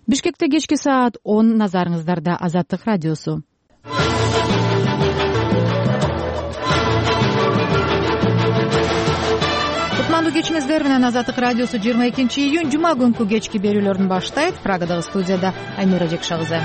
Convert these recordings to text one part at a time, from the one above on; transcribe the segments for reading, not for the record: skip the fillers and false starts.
Бишкекте кечки саат 10 назарыңыздарда Азаттык радиосу. Кутмандуу кечиңиздер менен Азаттык радиосу 22-июнь жума күнкү кечки берүүлөрүн баштайт. Прагадагы студияда Айнура Жекша кызы.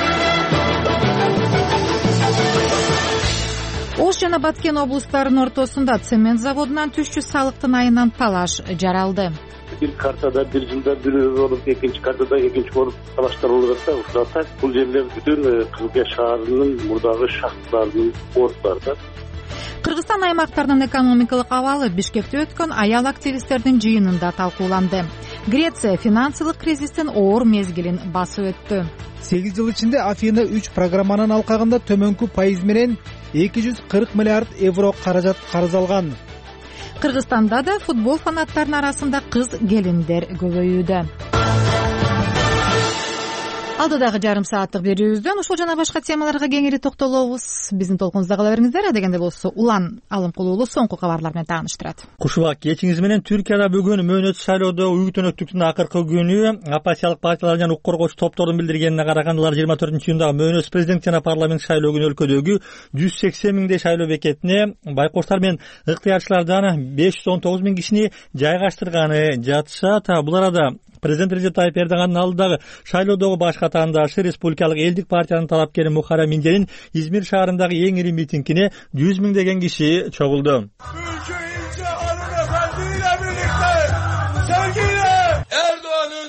Ош жана Баткен облустарынын ортосунда цемент заводунан түшчү салыктын айынан талаш жаралды. Bir kartada bir жылда bir olup экинчи картада экинчи болуп талаштар болуп жатса, ушуларда бул жерлер бүтүн Кызылкия шаарынын мурдагы шахталарынын порттарда. Кыргызстан аймактарынын экономикалык абалы Бишкекте өткөн аял активисттердин жыйынында талкууланды. Греция финансылык кризистин оор мезгилин басып өттү. 8 жыл ичинде Афина 3 программанын алкагында төмөнкү пайыз менен 240 миллиард евро каражат карыз алган. Кыргызстанда да футбол фанаттарынын арасында кыз келиндер көбөйүүдө. Алдыдагы жарым сааттык берүүбүздөн ушул жана башка темаларга кеңири токтолобуз. Биздин толкунубузда кала бериңиздер. Дегенде болсо Улан Алымкулуулу соңку кабарлар менен тааныштырат. Кушубак кечиңиз менен Түркияда бүгүн мөөнөт шайлоодо үгүтөнөктүктүн акыркы күнү оппозициялык партиялар жана укук коргоочу топтордун билдиргенине караганда алар 24-июндагы мөөнөт президент жана парламент шайлоо күнү өлкөдөгү 180 миңдей шайлоо бекетине байкоштар менен ыктыярчылардан 519 миң кишини жайгаштырганы жатышат. Бул арада президент Режеп Тайип Эрдогандын алдыдагы шайлоодогу баш катаандашы Республикалык элдик партиянын талапкери Мухаррем Инженин Измир шаарындагы эң ири митингине 100 миңдеген киши чогулду. Erdoğan'ın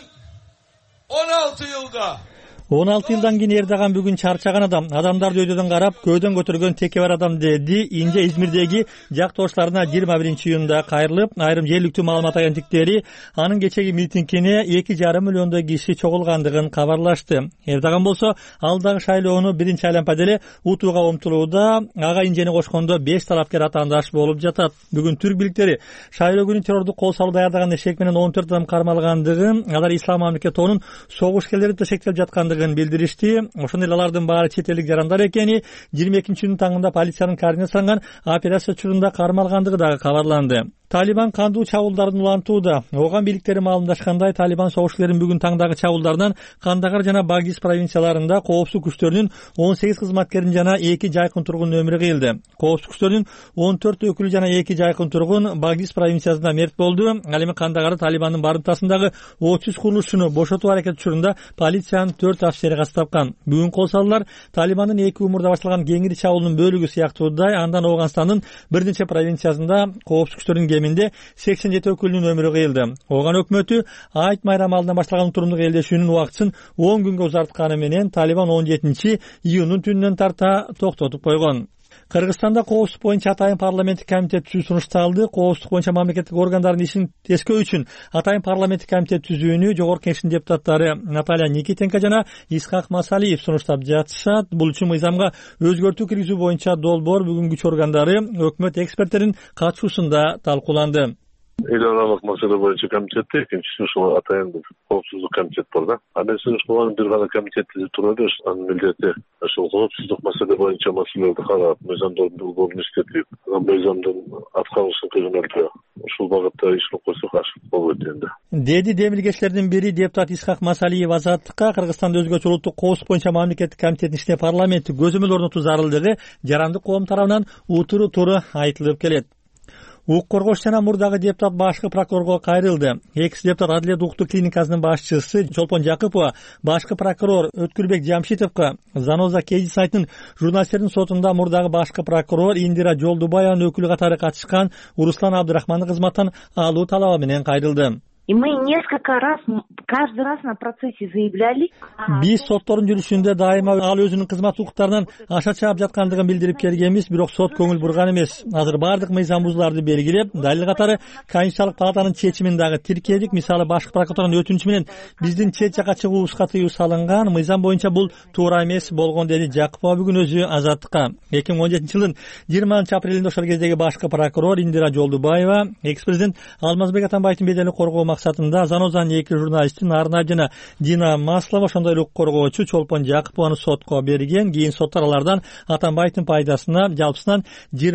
16 yılda 16 жылдан кийин Эрдоган бүгүн чарчаган адамдарды өйдөдөн карап көөдөн көтөргөн теке бар адам деди. Инже Измирдеги жактоошчуларына 21-июнда кайрылып, айрым жергиликтүү маалымат агенттиктери анын кечеги митингине 2,5 миллиондой киши чогулгандыгын кабарлашты. Эрдоган болсо алдагы шайлоону биринчи айлампада эле утууга умтулууда. Ага Инжени кошкондо 5 талапкер атаандаш болуп жатат. Бүгүн түрк бийликтери шайлоо күнү террордук кол салуу даярдаган эшек менен 14 адам кармалгандыгын, алар ислам мамлекети тобунун согуш келери төшектелип жаткандыгын билдиришти. Ошондой эле алардын баары чет элдик жарандар экени 22-июнь таңында полициянын координацияланган операция учурунда кармалгандыгы дагы кабарланды. Талибан кандуу чабуулдарын улантууда. Ооган бийликтери маалымдашкандай, Талибан согушчуларын бүгүн таңдагы чабуулдардан Кандагар жана Багис провинцияларында коопсуздук күчтөрүнүн 18 кызматкерин жана 2 жайкын тургундун өмүрү кыйылды. Коопсуздук күчтөрүнүн 14 өкүлү жана 2 жайкын тургун Багис провинциясында мерт болду. Ал эми Кандагарда Талибандын барымтасындагы 30 курулушчуну бошотуу аракети учурунда полициянын 4 офицери каза тапкан. Бүгүн кол салуулар Талибандын 2 умурда башталган кеңири чабуулунун бөлүгү сыяктуудай, андан Ооганстандын бир нече провинциясында коопсуздук күчтөрүнүн кеминде 87 өкүлүнүн өмүрү кыйылды. Ооган өкмөтү Айт майрамы алдынан башталган турумдук элдешүүнүн убактысын 10 күнгө узартканы менен Талибан 17-июнун түнүнөн тарта токтотуп койгон. Кыргызстанда коопсуздук боюнча атайын парламенттик комитет түзүү сунушталды. Коопсуздук боюнча мамлекеттик органдардын ишин тескөө үчүн атайын парламенттик комитет түзүүнү Жогорку Кеңештин депутаттары Наталья Никитенко жана Исхак Масалиев сунуштап жатышат. Бул үчүн мыйзамга өзгөртүү киргизүү боюнча долбоор бүгүн күч органдары, өкмөт эксперттеринин катышуусунда талкууланды. Эл аралык маселе боюнча комитетте экинчиси ушул атайын коопсуздук комитет бар да. Андан соң ушул бир гана комитет түзүп турабыз. Анын милдети ошол коопсуздук маселе боюнча маселелерди карап, мыйзамдын долбоорун иштетип, мыйзамдын аткарылышын көзөмөлдөө ушул багытта иш кылып койсок ашык болот энди. Деди демилгечилердин бири депутат Исхак Масалиев Азаттыкка Кыргызстанда өзгөчө улуттук коопсуздук боюнча мамлекеттик комитеттин ишине парламенттик көзөмөл орнотуу зарылдыгы жарандык коом тарабынан утуру туру айтылып келет. Укук коргоочу жана мурдагы депутат башкы прокурорго кайрылды. Экс депутат Адилет укуктук клиникасынын башчысы Чолпон Жакыпова башкы прокурор Өткүлбек Жамшитовго Заноза Кези сайтынын журналисттердин сотунда мурдагы башкы прокурор Индира Жолдубаеванын өкүлү катары катышкан Руслан Абдырахманды кызматтан алуу талабы менен кайрылды. И мы несколько раз, каждый раз на процессе заявляли. Биз соттордун жүрүшүндө дайыма ал өзүнүн кызмат укуктарынан аша чаап жаткандыгын билдирип келгенбиз, бирок сот көңүл бурган эмес. Азыр бардык мыйзам бузууларды белгилеп, далил катары Конституциялык палатанын чечимин дагы тиркедик. Мисалы башкы прокуратуранын өтүнүчү менен биздин чет жака чыгуубузга тыюу салынган. Мыйзам боюнча бул туура эмес болгон, деди Жакыпова бүгүн өзү Азаттыкка. 2017-жылдын 20-апрелинде ошол кездеги башкы прокурор Индира Жолдубаева экс-президент Алмазбек Атамбаевдин беделин коргоо максатында Занозанын 2 журналисти Нарнай жана Дина Маслова, ошондой эле укук коргоочу Чолпон Жакыпованы сотко берген. Кийин соттор алардан Атамбаевдин пайдасына жалпысынан 20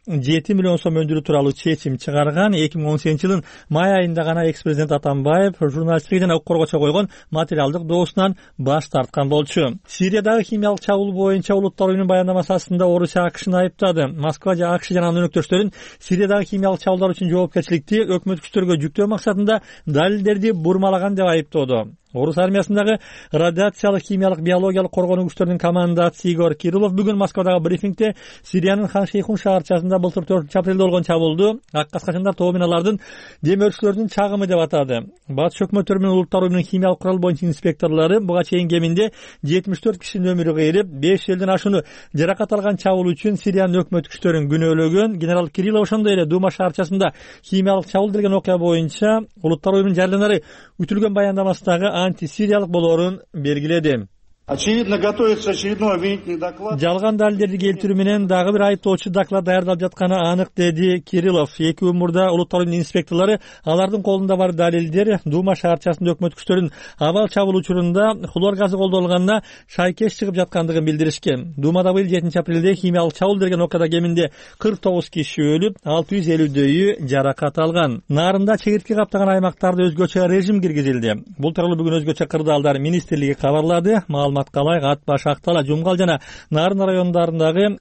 7 миллион сом өндүрүү тууралуу чечим чыгарган. 2018-жылдын май айында гана экс-президент Атамбаев журналисттик жана укук коргоочу койгон материалдык доосунан баш тарткан болчу. Сириядагы химиялык чабуул боюнча Улуттар уюмунун баяндамасы астында Орусия АКШны айыптады. Москва жана АКШ жана анын өнөктөштөрүн Сириядагы химиялык чабуулдар үчүн жоопкерчиликти өкмөт күчтөргө жүктөө максатында далилдерди бурмалаган деп айыптоодо. Орус армиясындагы радиациялык, химиялык, биологиялык коргонуу күчтөрүнүн командасы Игорь Кириллов бүгүн Москвадагы брифингде Сириянын Хан-Шейхун шаарчасында былтыр 4-апрелде болгон чабуулду ак каскачандар тобу менен алардын дем өрткүчүлөрдүн чагымы деп атады. Батыш өкмөттөрү менен Улуттар уюмунун химиялык курал боюнча инспекторлору буга чейин кеминде 74 кишинин өмүрү кыйрып, 5 элден ашууну жаракат алган чабуул үчүн Сириянын өкмөт күчтөрүн күнөөлөгөн. Генерал Кириллов ошондой эле Дума шаарчасында химиялык чабуул делген окуя боюнча Улуттар уюмунун жарыялары үтүлгөн баяндамасындагы антисириялык болоорун белгиледи. Очевидно, готовится очередной обвинительный доклад. Жалган далилдерди келтирүү менен дагы бир айыптоочу доклад даярдалып жатканы анык, деди Кириллов. 2 күн мурда Улуттар уюмунун инспекторлору алардын колунда бар далилдер Дума шаарчасында өкмөт күчтөрүн абал чабуул учурунда хлор газы колдонулганына шайкеш чыгып жаткандыгын билдиришкен. Думада быйыл 7 апрелде химиялык чабуул деген окуяда кеминде 49 киши өлүп, 650дөйү жаракат алган. Нарында чегиртке каптаган аймактарда өзгөчө режим киргизилди. Бул тууралуу бүгүн өзгөчө кырдаалдар министрлиги кабарлады. Маалыматкалай, Ат Баш, Актала, Жумгал жана Нарын райондорундагы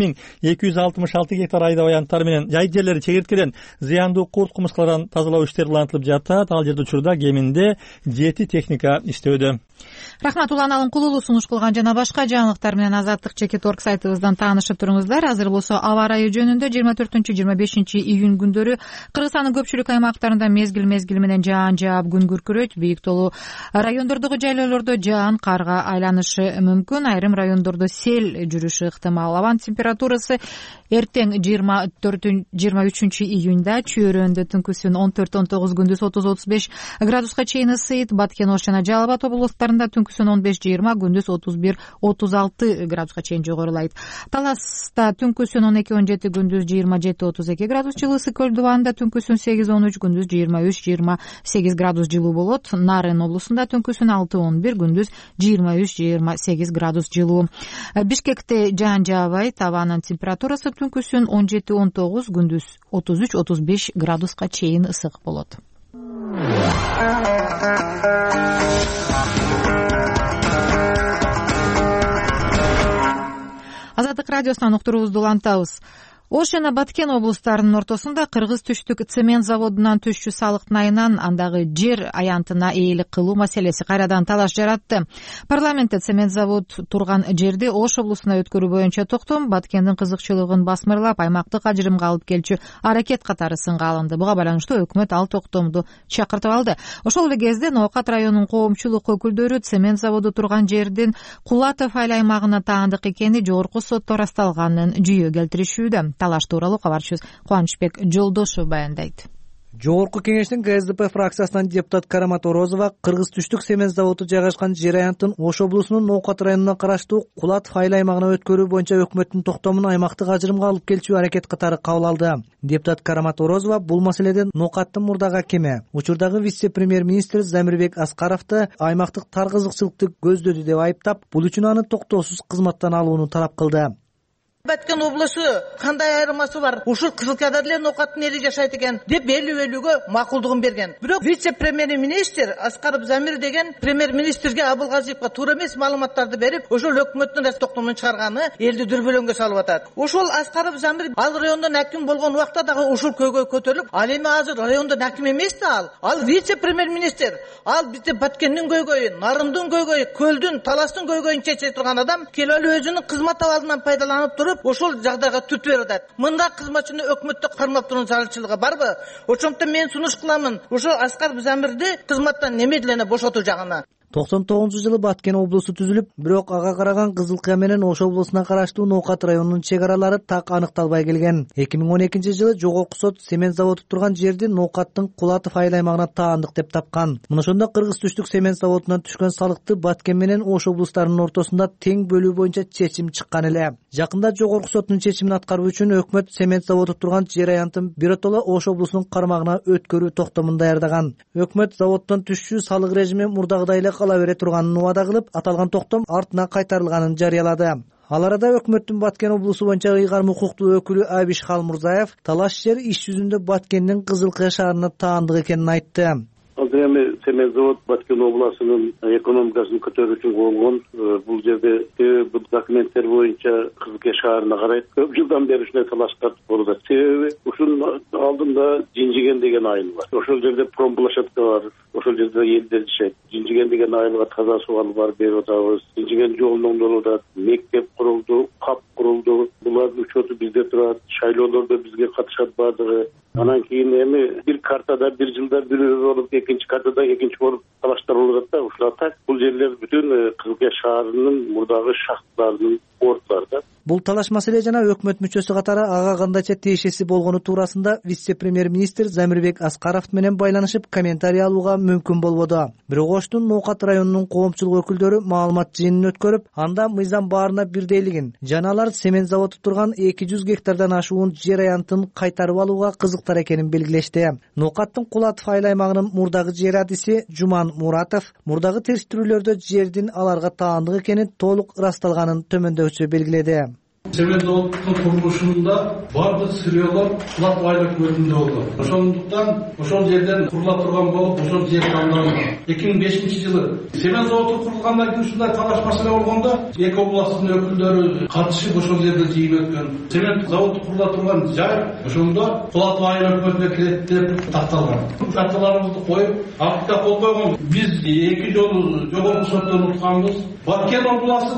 42.266 гектар айда аянттар менен жайыт жерлери чегирткеден зыяндуу курт кумурскалардан тазалоо иштери улантылып жатат. Ал жерде учурда кеминде 7 техника иштөөдө. Рахмат, Улан Алымкулуулу сунуш кылган жана башка жаңылыктар менен Азаттык.org сайтыбыздан таанышып туруңуздар. Азыр болсо аба ырайы жөнүндө 24-25 июнь күндөрү Кыргызстандын көпчүлүк аймактарында мезгил менен жаан жаап күн күркүрөйт. Бийик тоолуу райондордогу жайлоолордо жаан карга айланышы мүмкүн. Айрым райондордо сел жүрүшү ыктымал. Абанын температурасы эртең 23 июнда Чүйөрөндө түнкүсүн 14-19, күндүз 30-35 градуска чейин ысыйт. Баткен, Ош жана Жалал Абад облустарында түнкүсүн 15-20, күндүз 31-36 градуска чейин жогорулайт. Таласта түнкүсүн 12-17, күндүз 27-32 градус жылуу. Ысык көл дубанында түнкүсүн 8-13, күндүз 23-28 градус жылуу болот. Нарын облусунда түнкүсүн 6-11, күндүз 23-28 градус жылуу. Бишкекте жаан жаабайт. Абанын температурасы түнкүсүн 17-19, күндүз 33-35 градуска чейин ысык болот. Азаттык радиосунан уктуруубузду улантабыз. Ош жана Баткен облустарынын ортосунда Кыргыз түштүк цемент заводунан түшчү салыктын айынан андагы жер аянтына ээлик кылуу маселеси кайрадан талаш жаратты. Парламентте цемент завод турган жерди Ош облусуна өткөрүү боюнча токтом Баткендин кызыкчылыгын басмырлап, аймактык ажырымга алып келчү аракет катары сынга алынды. Буга байланыштуу өкмөт ал токтомду чакыртып алды. Ошол эле кезде Ноокат районунун коомчулук өкүлдөрү цемент заводу турган жердин Кулатов айыл аймагына таандык экени жогорку сотто ырасталганын жүйө келтиришүүдө. Талаш тууралуу кабарчыбыз Кубанычбек Жолдошов баяндайт. Жогорку кеңештин КСДП фракциясынан депутат Карамат Орозова Кыргыз түштүк цемент заводу жайгашкан жер аянтын Ош облусунун Ноокат районуна караштуу Кулатов айыл аймагына өткөрүү боюнча өкмөттүн токтомун аймактык ажырымга алып келчү аракет катары кабыл алды. Депутат Карамат Орозова бул маселеден Ноокаттын мурдагы акими, учурдагы вице-премьер-министр Замирбек Аскаровду аймактык тар кызыкчылыкты көздөдү деп айыптап, бул үчүн аны токтоосуз кызматтан алууну талап кылды. Баткен облусу кандай айырмасы бар? Ушул Кызылкада деле Ноокаттын эли жашайт экен деп белүү макулдугун берген. Бирок вице-премьер-министр Аскаров Замир деген премьер-министрге Абылгазиевге туура эмес маалыматтарды берип, ошол өкмөттүн токтомун чыгарганы элди дүрбөлөңгө салып атат. Ошол Аскаров Замир ал райондон аким болгон убакта дагы ушул көйгөй көтөрүлүп, ал эми азыр райондон аким эмес да ал вице-премьер-министр. Ал бизде Баткендин көйгөйүн, Нарындын көйгөйүн, Көлдүн, Таластын көйгөйүн чече турган адам келип өзүнүн кызмат абалынан пайдаланып туруп ошол жагдайга түт берип атат. Мында кызматчыны өкмөттү кармап турган зарылчылыгы барбы? Ошондуктан мен сунуш кыламын ошол Аскаров Замирди кызматтан немедленно бошотуу жагына. 99-жылы Баткен облусу түзүлүп, бирок ага караган Кызылкая менен Ош облусуна караштуу Ноокат районунун чек аралары так аныкталбай келген. 2012-жылы жогорку сот цемент заводу турган жерди Ноокаттын Кулатов айыл аймагына таандык деп тапкан. Мына ошондо Кыргыз түштүк цемент заводунан түшкөн салыкты Баткен менен Ош облустарынын ортосунда тең бөлүү боюнча чечим чыккан эле. Жакында жогорку соттун чечимин аткаруу үчүн өкмөт цемент заводу турган жер аянтын биротоло Ош облусунун кармагына өткөрүү токтомун даярдаган. Өкмөт заводдон түшчү салык режими мурдагыдай эле кала бере турганын убада кылып, аталган токтом артына кайтарылганын жарыялады. Ал арада өкмөттүн Баткен облусу боюнча ыйгарым укуктуу өкүлү Абиш Халмурзаев талаш жер иш жүзүндө Баткендин Кызылкыя шаарына таандык экенин айтты. Азыр эми Семен завод Баткен областынын экономикасын көтөрүү үчүн курулгон. Бул жерде бул документтер боюнча Кызылкыя шаарына карайт. Көп жылдан бери ушундай талаштар болууда. Себеби ушунун алдында Жинжиген деген айыл бар. Ошол жерде промплощадка бар. Ошол жерде элдер жашайт. Жинжиген деген айылга таза суу алып барып берип атабыз. Жинжиген жолунун оңдолууда мектеп курулду, кап курулду. Булардын учету бизде турат. Шайлоолордо бизге катышат баардыгы. Анан кийин эми бир картада бир жылда бирөө болуп, экинчи картада экинчи болуп талаштар болуп атат да. Ушул атат. Бул жерлер бүтүн Кызылкыя шаарынын мурдагы шахталарынын портлары да. Бул талаш маселе жана өкмөт мүчөсү катары ага кандайча тиешеси болгону туурасында вице-премьер-министр Замирбек Аскаров менен байланышып комментарий алууга мүмкүн болбоду. Бирок Оштун Ноокат районунун коомчулук өкүлдөрү маалымат жыйынын өткөрүп, анда мыйзам баарына бирдейлигин жана алар цемент заводу турган 200 гектардан ашуун жер аянтын кайтарып алууга кызыктар экенин белгилешти. Ноокаттын Кулатов айыл аймагынын мурдагы жер адиси Жуман Муратов мурдагы териштирүүлөрдө жердин аларга таандык экени толук ырасталганын төмөндөгүчө белгиледи. Цемент заводунун курулушунда бардык сырьёлор Кулатов айыл өкмөтүндө болду. Ошондуктан ошол жерден курула турган болуп, ошол жер тандалган. 2005-жылы цемент заводу курулгандан кийин ушундай талаш маселе болгондо эки областтын өкүлдөрү катышып ошол жерде жыйын өткөн. Цемент заводу курула турган жай ошондо Кулатов айыл өкмөтүнө кирет деп такталган. Шарттарыбызды коюп, актка кол койгон. Биз эки жолу жогорку соттон утканбыз. Баткен областы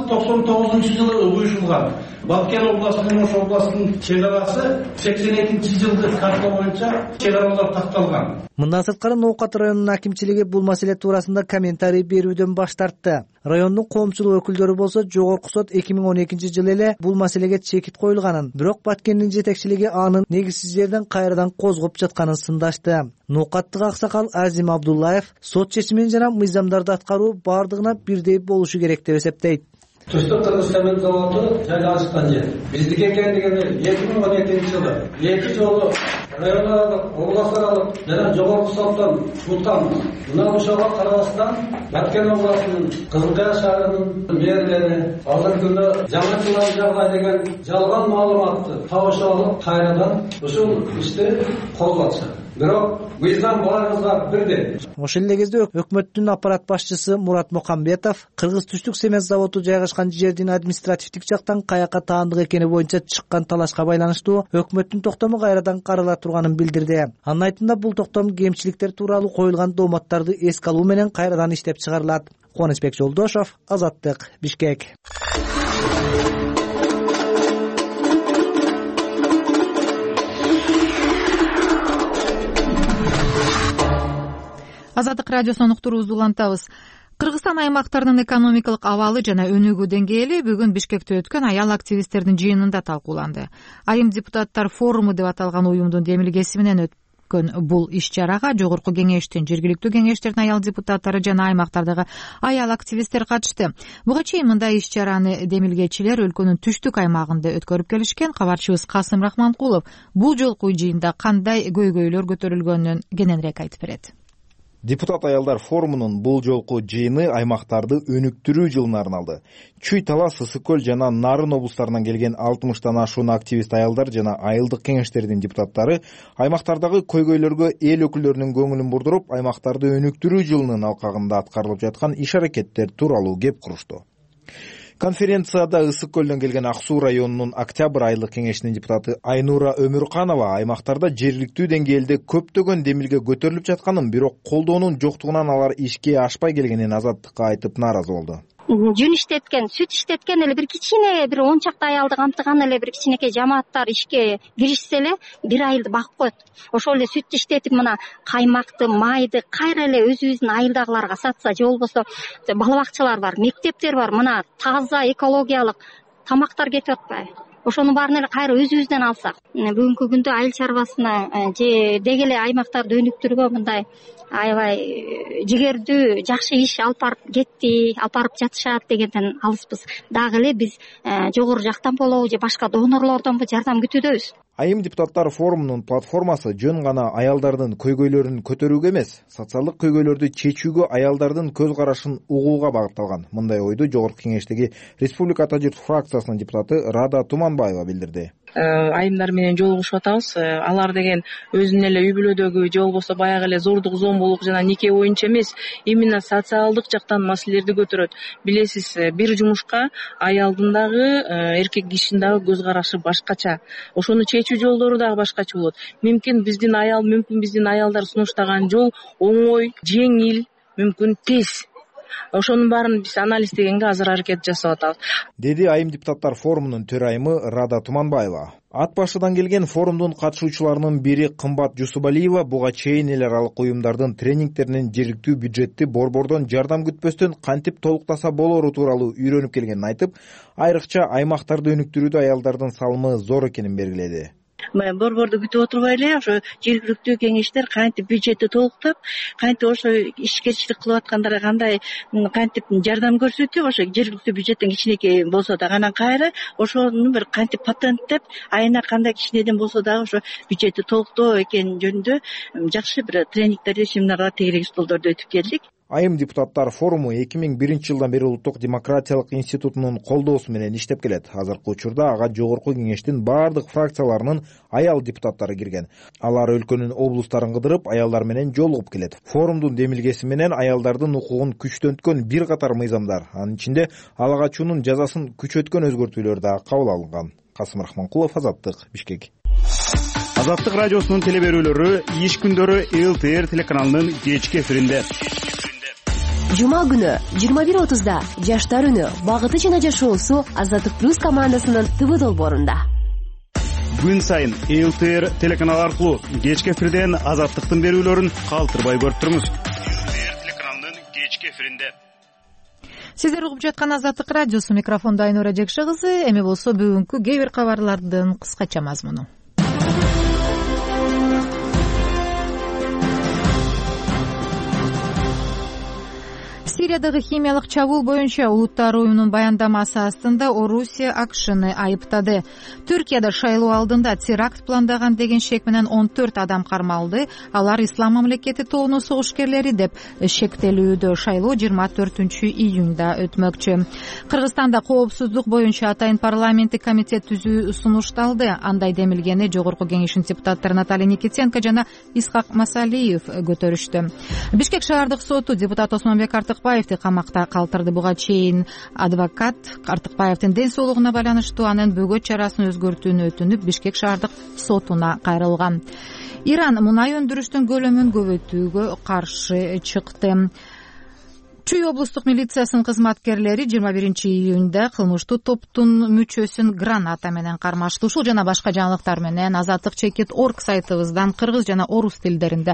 99-жылы уюшулган. Баткен областынын Ош областынын чек арасы 82-жылдык карта боюнча чек аралар такталган. Мындан сырткары Ноокат районунун акимчилиги бул маселе туурасында комментарий берүүдөн баш тартты. Райондун коомчулук өкүлдөрү болсо Жогорку сот 2012-жылы эле бул маселеге чекит коюлганын, бирок Баткендин жетекчилиги анын негизсиз жерден кайрадан козгоп жатканын сындашты. Ноокаттык аксакал Азим Абдуллаев сот чечимин жана мыйзамдарды аткаруу бардыгына бирдей болушу керек деп эсептейт. Түштүк Кыргыз цемент заводу жайлашкан жер. Биздики экендигин 2012-жылы эки жолу район аралык, област аралык жана жогорку соттон утканбыз. Мына ошого карабастан Баткен областынын Кызылкыя шаарынын мэрлери азыркы күндө жаңы жылай жагдай деген жалган маалыматты табыша алып кайрадан ушул ишти козготушат. Бирок мыйзам баарыбызга бирдей. Ошол эле кезде өкмөттүн аппарат башчысы Мурат Мукамбетов Кыргыз түштүк цемент заводу жайгашкан жердин административдик жактан каяка таандык экени боюнча чыккан талашка байланыштуу өкмөттүн токтому кайрадан карала турганын билдирди. Анын айтымында бул токтом кемчиликтер тууралуу коюлган дооматтарды эске алуу менен кайрадан иштеп чыгарылат. Кубанычбек Жолдошов, Азаттык, Бишкек. Азаттык радиосунун уктуруубузду улантабыз. Кыргызстан аймактарынын экономикалык абалы жана өнүгүү деңгээли бүгүн Бишкекте өткөн аял активисттердин жыйынында талкууланды. Айым депутаттар форуму деп аталган уюмдун демилгеси менен өткөн бул иш-чарага жогорку кеңештин, жергиликтүү кеңештердин аял депутаттары жана аймактардагы аял активисттер катышты. Буга чейин мындай иш-чараны демилгечилер өлкөнүн түштүк аймагында өткөрүп келишкен. Кабарчыбыз Касым Рахманкулов бул жолку жыйында кандай көйгөйлөр көтөрүлгөнүн кененирээк айтып берет. Депутат аялдар форумунун бул жолку жыйыны аймактарды өнүктүрүү жылына арналды. Чүй, Талас, Ысык көл жана Нарын облустарынан келген 60тан ашуун активист аялдар жана айылдык кеңештердин депутаттары аймактардагы көйгөйлөргө эл өкүлдөрүнүн көңүлүн бурдуруп, аймактарды өнүктүрүү жылынын алкагында аткарылып жаткан иш-аракеттер тууралуу кеп курушту. Конференцияда Ысык көлдөн келген Ак Суу районунун Октябрь айылдык кеңешинин депутаты Айнура Өмүрканова аймактарда жергиликтүү деңгээлде көптөгөн демилге көтөрүлүп жатканын, бирок колдоонун жоктугунан алар ишке ашпай келгенин Азаттыкка айтып нааразы болду. Жүн иштеткен, сүт иштеткен эле бир кичине, бир 10 чакты аялды камтыган эле бир кичинекей жамааттар ишке киришсе эле бир айылды багып коет. Ошол эле сүт иштетип мына каймакты, майды кайра эле өзүбүздүн айылдагыларга сатса, же болбосо бала бакчалар бар, мектептер бар, мына таза экологиялык тамактар кетип атпайбы? Ошонун баарын эле кайра өзүбүздөн алсак, бүгүнкү күндө айыл чарбасына же деги эле аймактарды өнүктүрүүгө мындай аябай жигердүү жакшы иш алып барып жатышат дегенден алыспыз. Дагы эле биз жогору жактан болобу же башка донорлордонбу жардам күтүүдөбүз. Айым депутаттар форумунун платформасы жөн гана аялдардын көйгөйлөрүн көтөрүүгө эмес, социалдык көйгөйлөрдү чечүүгө аялдардын көз карашын угууга багытталган. Мындай ойду Жогорку Кеңештеги Республика Ата журт фракциясынын депутаты Рада Туманбаева билдирди. Айымдар менен жолугушуп атабыз. Алар деген өзүнүн эле үй бүлөдөгү же болбосо баягы эле зордук, зомбулук жана нике боюнча эмес, именно социалдык жактан маселелерди көтөрөт. Билесиз, бир жумушка аялдын дагы, эркек кишинин дагы көз карашы башкача. Ошону чечүү жолдору дагы башкача болот. Мүмкүн биздин аялдар сунуштаган жол оңой, жеңил, мүмкүн тез. Ошонун баарын биз анализдегенге азыр аракет жасап атабыз, деди Айым депутаттар форумунун төрайымы Рада Туманбаева. Ат башыдан келген форумдун катышуучуларынын бири Кымбат Жусубалиева буга чейин эл аралык уюмдардын тренингтеринен жергиликтүү бюджетти борбордон жардам күтпөстөн кантип толуктаса болору тууралуу үйрөнүп келгенин айтып, айрыкча аймактарды өнүктүрүүдө аялдардын салымы зор экенин белгиледи. Борборду күтүп отурбай эле ошо жергиликтүү кеңештер кантип бюджетти толуктап, кантип ошо ишкерчилик кылып аткандарга кандай кантип жардам көрсөтүп, ошо жергиликтүү бюджеттен кичинекей болсо дагы анан кайра ошону бир кантип патенттеп, айына кандай кичинеден болсо дагы ошо бюджетти толуктоо экени жөнүндө жакшы бир тренингтерди, семинарлар, тегерек столдорду өтүп келдик. Айым депутаттар форуму 2001 жылдан бери Улуттук демократиялык институтунун колдоосу менен иштеп келет. Азыркы учурда ага Жогорку Кеңештин баардык фракцияларынын аял депутаттары кирген. Алар өлкөнүн облустарын кыдырып, аялдар менен жолугуп келет. Форумдун демилгеси менен аялдардын укугун күчтөнткөн бир катар мыйзамдар, анын ичинде ала качуунун жазасын күчөткөн өзгөртүүлөр да кабыл алынган. Касым Рахманкулов, Азаттык, Бишкек. Азаттык радиосунун телеберүүлөрү иш күндөрү ЛТР телеканалынын кечки эфиринде. Жума күнү 21:30да Жаштар үнү, багыты жана жашоосу Азаттык плюс командасынын ТВ долбоорунда. Күн сайын ЛТР телеканалы аркылуу кечки эфирден Азаттыктын берүүлөрүн калтырбай көрүп туруңуз. ЛТР телеканалынын кечки эфиринде. Сиздер угуп жаткан Азаттык радиосу, микрофондо Айнура Жекши кызы. Эми болсо бүгүнкү кээ бир кабарлардын кыскача мазмуну. Сириядагы химиялык чабуул боюнча Улуттар уюмунун баяндамасы астында Орусия АКШны айыптады. Түркияда шайлоо алдында теракт пландаган деген шек менен 14 адам кармалды. Алар Ислам мамлекети тобунун согушкерлери деп шектелүүдө. Шайлоо 24 июнда өтмөкчү. Кыргызстанда коопсуздук боюнча атайын парламенттик комитет түзүү сунушталды. Андай демилгени Жогорку Кеңештин депутаттары Наталья Никитенко жана Исхак Масалиев көтөрүштү. Бишкек шаардык соту депутат Осмонбек Артыкбаевди камакта калтырды. Буга чейин адвокат Артыкбаевдин ден соолугуна байланыштуу анын бөгөт чарасын өзгөртүүнү өтүнүп, Бишкек шаардык сотуна кайрылган. Иран мунай өндүрүштүн көлөмүн көбөйтүүгө каршы чыкты. Чүй облустук милициясынын кызматкерлери 21 июнда кылмыштуу топтун мүчөсүн граната менен кармашты. Ушул жана башка жаңылыктар менен Азаттык.org сайтыбыздан кыргыз жана орус тилдеринде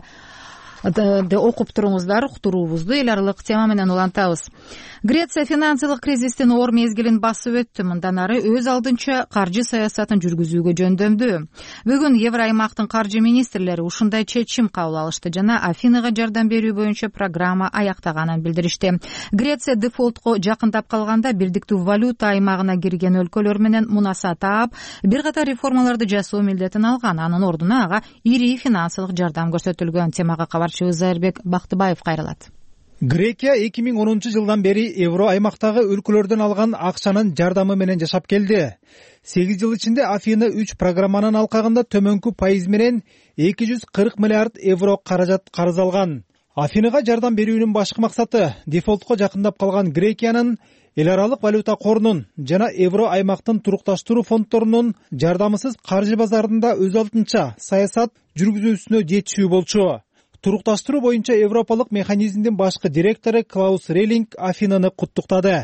окуп туруңуздар. Уктуруубузду эл аралык тема менен улантабыз. Греция финансылык кризистин оор мезгилин басып өттү. Мындан ары өз алдынча каржы саясатын жүргүзүүгө жөндөмдүү. Бүгүн Евроаймактын каржы министрлери ушундай чечим кабыл алышты жана Афинага жардам берүү боюнча программа аяктаганын билдиришти. Греция дефолтко жакындап калганда бирдиктүү валюта аймагына кирген өлкөлөр менен мунасат таап, бир катар реформаларды жасоо милдетин алган. Анын ордуна ага ири финансылык жардам көрсөтүлгөн. Темага кабарчыбыз Зайырбек Бактыбаев кайрылат. Грекия 2010 жылдан бери евро аймактагы өлкөлөрдөн алган акчанын жардамы менен жашап келди. 8 жыл ичинде Афина 3 программанын алкагында төмөнкү пайыз менен 240 миллиард евро каражат карыз алган. Афинага жардам берүүнүн башкы максаты дефолтко жакындап калган Грекиянын эл аралык валюта корунун жана евро аймактын турукташтыруу фонддорунун жардамысыз каржы базарында өз алдынча саясат жүргүзүүсүнө жетишүү болчу. Турукташтыруу боюнча Европалык механизмдин башкы директору Клаус Рейлинг Афинаны куттуктады.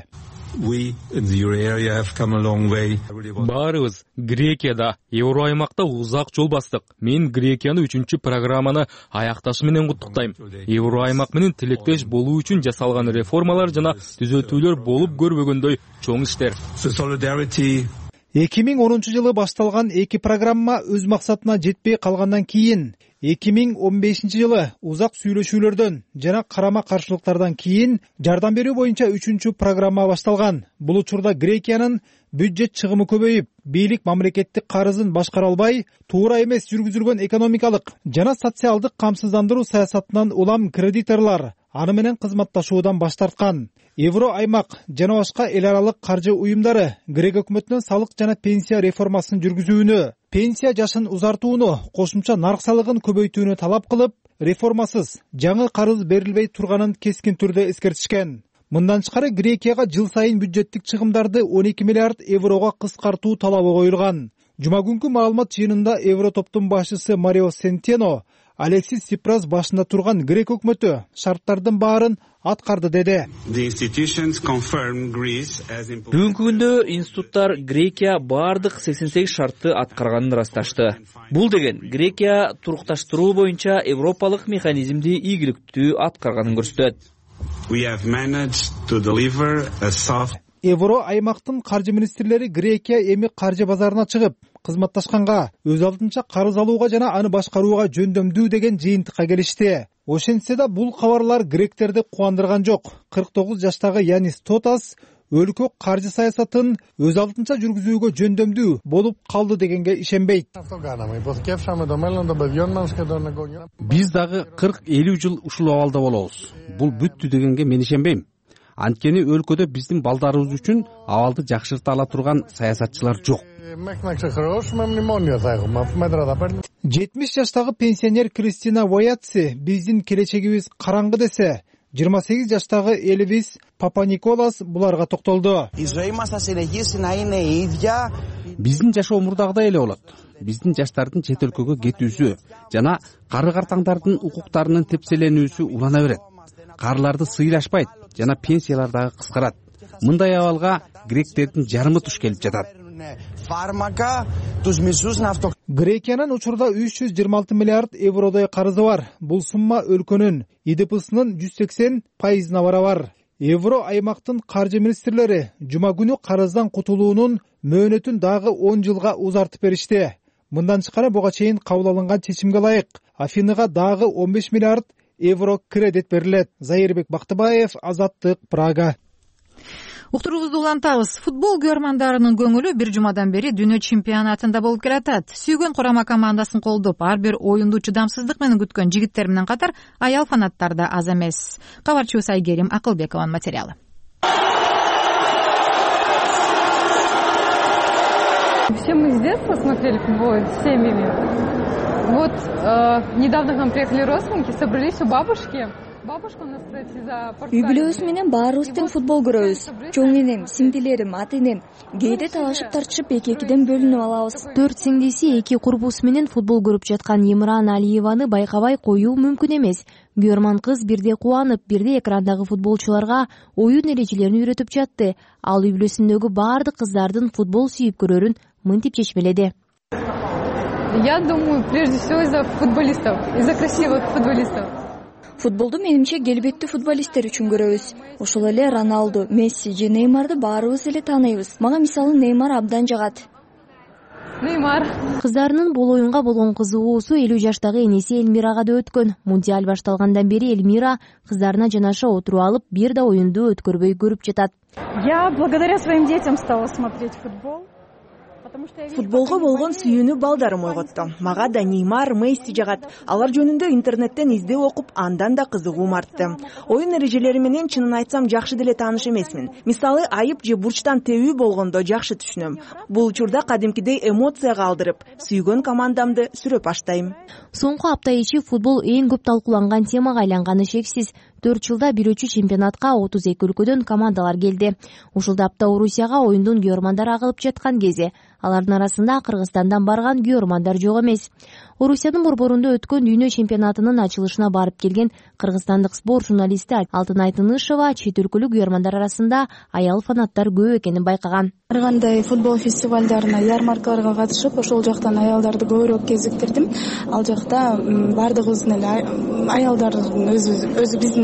Баарыбыз Грекияда, евро аймакта узак жол бастык. Мен Грекияны 3-чү программаны аякташы менен куттуктайм. Евро аймак менен тилектеш болуу үчүн жасалган реформалар жана түзөтүүлөр болуп көрбөгөндөй чоң иштер. 2010 башталган эки программа өз максатына жетпей калгандан кийин 2015 жылы узак сүйлөшүүлөрдөн жана карама каршылыктардан кийин жардам берүү боюнча 3 программа башталган. Бул учурда Грекиянын бюджет чыгымы көбөйүп, бийлик мамлекеттик карызын башкара албай, туура эмес жүргүзүлгөн экономикалык жана социалдык камсыздандыруу саясатынан улам кредиторлор аны менен кызматташуудан баш тарткан. Евро аймак жана башка эл аралык каржы уюмдары Грек өкмөтүнөн салык жана пенсия реформасын жүргүзүүнү, пенсия жашын узартууну, кошумча нарк салыгын көбөйтүүнү талап кылып, реформасыз жаңы карыз берилбей турганын кескин түрдө эскертишкен. Мындан тышкары Грекияга жыл сайын бюджеттик чыгымдарды 12 миллиард еврого кыскартуу талабы коюлган. Жума күнкү маалымат жыйынында Евротоптун башчысы Марио Сентено Алексис Сипрас башында турган Грек өкмөтү шарттардын баарын аткарды деди. Бүгүнкү күндө институттар Грекия бардык 88 шартты аткарганын ырасташты. Бул деген Грекия турукташтыруу боюнча европалык механизмди ийгиликтүү аткарганын көрсөтөт. Евро аймактын каржы министрлери Грекия эми каржы базарына чыгып, кызматташканга, өз алдынча карыз алууга жана аны башкарууга жөндөмдүү деген жыйынтыкка келишти. Ошентсе да бул кабарлар гректерди кубандырган жок. 49 жаштагы Янис Тотас өлкө каржы саясатын өз алдынча жүргүзүүгө жөндөмдүү болуп калды дегенге ишенбейт. Биз дагы 40-50 жыл ушул абалда болобуз. Бул бүттү дегенге мен ишенбейм. Анткени өлкөдө биздин балдарыбыз үчүн абалды жакшырта ала турган саясатчылар жок. 70 жаштагы пенсионер Кристина Воятси биздин келечегибиз караңгы десе, 28 жаштагы Элвис Папаниколас буларга токтолду. Биздин жашоо мурдагыдай эле болот. Биздин жаштардын чет өлкөгө кетүүсү жана кары-картаңдардын укуктарынын тепселенүүсү улана берет. Карларды сыйлашпайт жана пенсиялар дагы кыскарат. Мындай абалга гректердин жарымы туш келип жатат. Грекиянын учурда 326 миллиард евродой карызы бар. Бул сумма өлкөнүн ИДПсынын 180%-на барабар. Евро аймактын каржы министрлери жума күнү карыздан кутулуунун мөөнөтүн дагы 10 жылга узартып беришти. Мындан тышкары буга чейин кабыл алынган чечимге ылайык Афиныга дагы 15 миллиард евро кредит берилет. Зайырбек Бактыбаев, Азаттык, Прага. Уктуруубузду улантабыз. Футбол көрөрмандарынын көңүлү бир жумадан бери дүйнө чемпионатында болуп келатат. Сүйгөн курама командасын колдоп, ар бир оюнду чыдамсыздык менен күткөн жигиттер менен катар аял фанаттар да аз эмес. Кабарчыбыз Айгерим Акылбекованын материалы. Все мы с детства смотрели футбол с семьями. Вот недавно к нам приехали родственники, собрались у бабушки. Үй бүлөбүз менен баарыбыз тең футбол көрөбүз. Чоң энем, сиңдилерим, ата энем кээде талашып тартышып эки-экиден бөлүнүп алабыз. 4 сиңдиси 2 курбусу менен футбол көрүп жаткан Имран Алиеваны байкабай коюу мүмкүн эмес. Көрман кыз бирде кубанып, бирде экрандагы футболчуларга оюн эрежелерин үйрөтүп жатты. Ал үй бүлөсүндөгү баардык кыздардын футбол сүйүп көрөрүн мынтип чечмеледи. Я думаю, прежде всего из-за футболистов, из-за красивых футболистов. Футболду менимче келбеттүү футболисттер үчүн көрөбүз. Ошол эле Роналду, Месси же Неймарды баарыбыз эле тааныйбыз. Мага мисалы Неймар абдан жагат. Неймар. Кыздарынын бул оюнга болгон кызыгуусу 50 жаштагы энеси Элмирага да өткөн. Мундиаль башталгандан бери Элмира кыздарына жанаша отуруп алып, бир да оюнду өткөрбөй көрүп жатат. Я благодаря своим детям стала смотреть футбол. Футболго болгон сүйүүнү балдарым ойготту. Мага да Неймар, Месси жагат. Алар жөнүндө интернеттен издеп окуп, андан да кызыгуум артты. Оюн эрежелери менен чынын айтсам жакшы деле тааныш эмесмин. Мисалы, айып же бурчтан тебүү болгондо жакшы түшүнөм. Бул учурда кадимкидей эмоцияга алдырып, сүйгөн командамды сүрөп баштайм. Соңку апта ичи футбол эң көп талкууланган темага айланганы шексиз. 4 жылда бирөөчү чемпионатка 32 өлкөдөн командалар келди. Ушул тапта Орусияга оюндун күйөрмандары агылып жаткан кези. Алардын арасында Кыргызстандан барган күйөрмандар жок эмес. Орусиянын борборунда өткөн дүйнө чемпионатынын ачылышына барып келген кыргызстандык спорт журналисти Алтын Айтынышева чет өлкөлүк күйөрмандар арасында аял фанаттар көп экенин байкаган. Ар кандай футбол фестивалдарына, ярмаркаларга катышып, ошол жактан аялдарды көбүрөөк кезиктирдим. Ал жакта бардыгыбыздын эле аялдар өзү биздин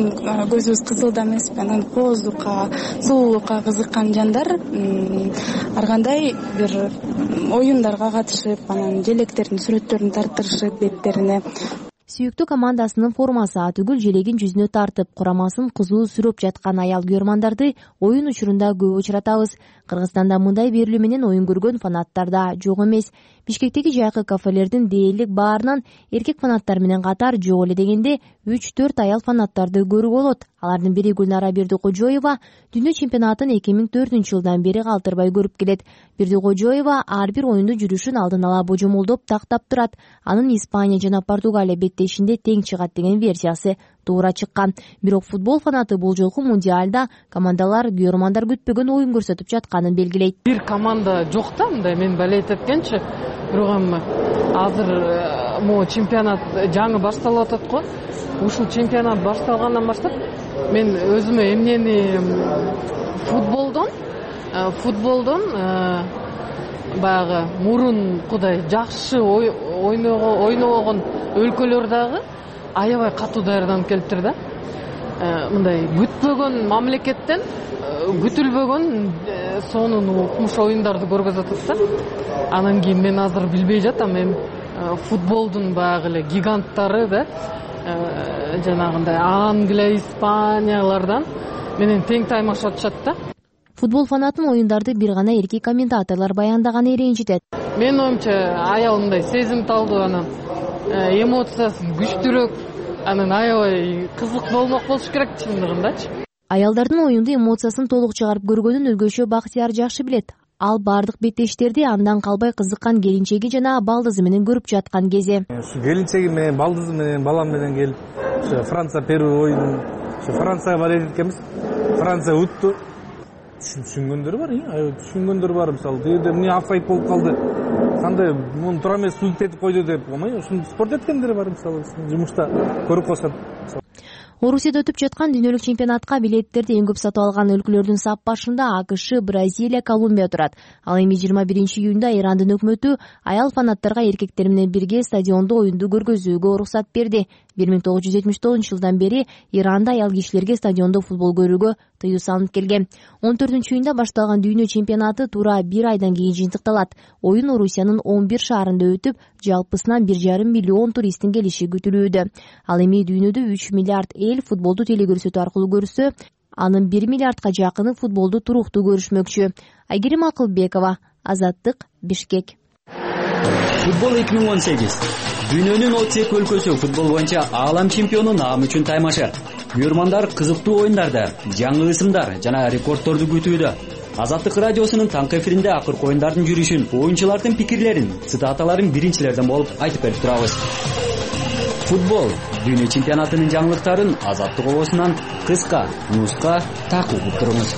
анан көзүбүз кызылда эмеспи, анан кооздукка, сулуулукка кызыккан жандар ар кандай бир оюндарга катышып, анан желектердин сүрөттөрүн тарттырышып беттерине. Сүйүктүү командасынын формасы түгүл желегин жүзүнө тартып, курамасын кызуу сүрөп жаткан аял күйөрмандарды оюн учурунда көп учуратабыз. Кыргызстанда мындай берилүү менен оюн көргөн фанаттар да жок эмес. Бишкектеги жайкы кафелердин дээрлик баарынан эркек фанаттар менен катар жок эле дегенде 3-4 аял фанаттарды көрүүгө болот. Алардын бири Гүлнара Бердикожоева дүйнө чемпионатын 2004-жылдан бери калтырбай көрүп келет. Бердикожоева ар бир оюндун жүрүшүн алдын ала божомолдоп тактап турат. Анын Испания жана Португалия беттешинде тең чыгат деген версиясы туура чыккан. Бирок футбол фанаты бул жолку мундиалда командалар күйөрмандар күтпөгөн оюн көрсөтүп жатканын белгилейт. Бир команда жок да, мындай мен балет эткенчи. Бирок эми азыр могу чемпионат жаңы башталып атат го. Ушул чемпионат башталгандан баштап мен өзүмө эмнени футболдон баягы мурункудай жакшы ойногон өлкөлөр дагы аябай катуу даярданып келиптир да. Мындай күтпөгөн мамлекеттен күтүлбөгөн сонун укмуш оюндарды көргөзүп атат да. Анан кийин мен азыр билбей жатам, эми футболдун баягы эле гиганттары да, жанагындай Англия, Испаниялардан менен тең таймашып атышат да. Футбол фанатын оюндарды бир гана эркек комментаторлор баяндаганы ренжитет. Мен оюмча аял мындай сезимталдуу, анан эмоциясы күчтүүрөөк, анан аябай кызык болуш керек чындыгындачы. Аялдардын оюнду эмоциясын толук чыгарып көргөнүн Өлгөшө Бактияр жакшы билет. Ал бардык беттештерди андан калбай кызыккан келинчеги жана балдызы менен көрүп жаткан кези. Келинчеги менен, балдызы менен, балам менен келип, Франция Перу оюнун, Францияга барайын экенбиз. Франция утту. Түшүнгөндөр бар, түшүнгөндөр бар. Мисалы, тегиде эмне офсайд болуп калды, кандай муну туура эмес сүзүп кетип койду деп, ушуну спорт эткендер бар, мисалы, жумушта көрүп калышат. Орусияда өтүп жаткан дүйнөлүк чемпионатка билеттерди эң көп сатып алган өлкөлөрдүн сап башында АКШ, Бразилия, Колумбия турат. Ал эми 21-июнда Ирандын өкмөтү аял фанаттарга эркектер менен бирге стадиондо оюнду көргөзүүгө уруксат берди. 1979-жылдан бери Иранда аял кишилерге стадиондо футбол көрүүгө тыюу салынып келген. 14-июнда башталган дүйнө чемпионаты туура 1 айдан кийин жыйынтыкталат. Оюн Орусиянын 11 шаарында өтүп, жалпысынан 1,5 миллион туристтин келиши күтүлүүдө. Ал эми дүйнөдө 3 миллиард эл футболду телекөрсөтүү аркылуу көрсө, анын 1 миллиардка жакыны футболду туруктуу көрүшмөкчү. Айгерим Акылбекова, Азаттык, Бишкек. Футбол 2018. Дүйнөнүн 32 өлкөсү футбол боюнча аалам чемпиону наам үчүн таймашы. Күйөрмандар кызыктуу оюндарды, жаңы ысымдар жана рекордторду күтүүдө. Азаттык радиосунун таңкы эфиринде акыркы оюндардын жүрүшүн, оюнчулардын пикирлерин, цитаталарын биринчилерден болуп айтып берип турабыз. Футбол дүйнө чемпионатынын жаңылыктарын Азаттык обосунан кыска нуска такып туруңуз.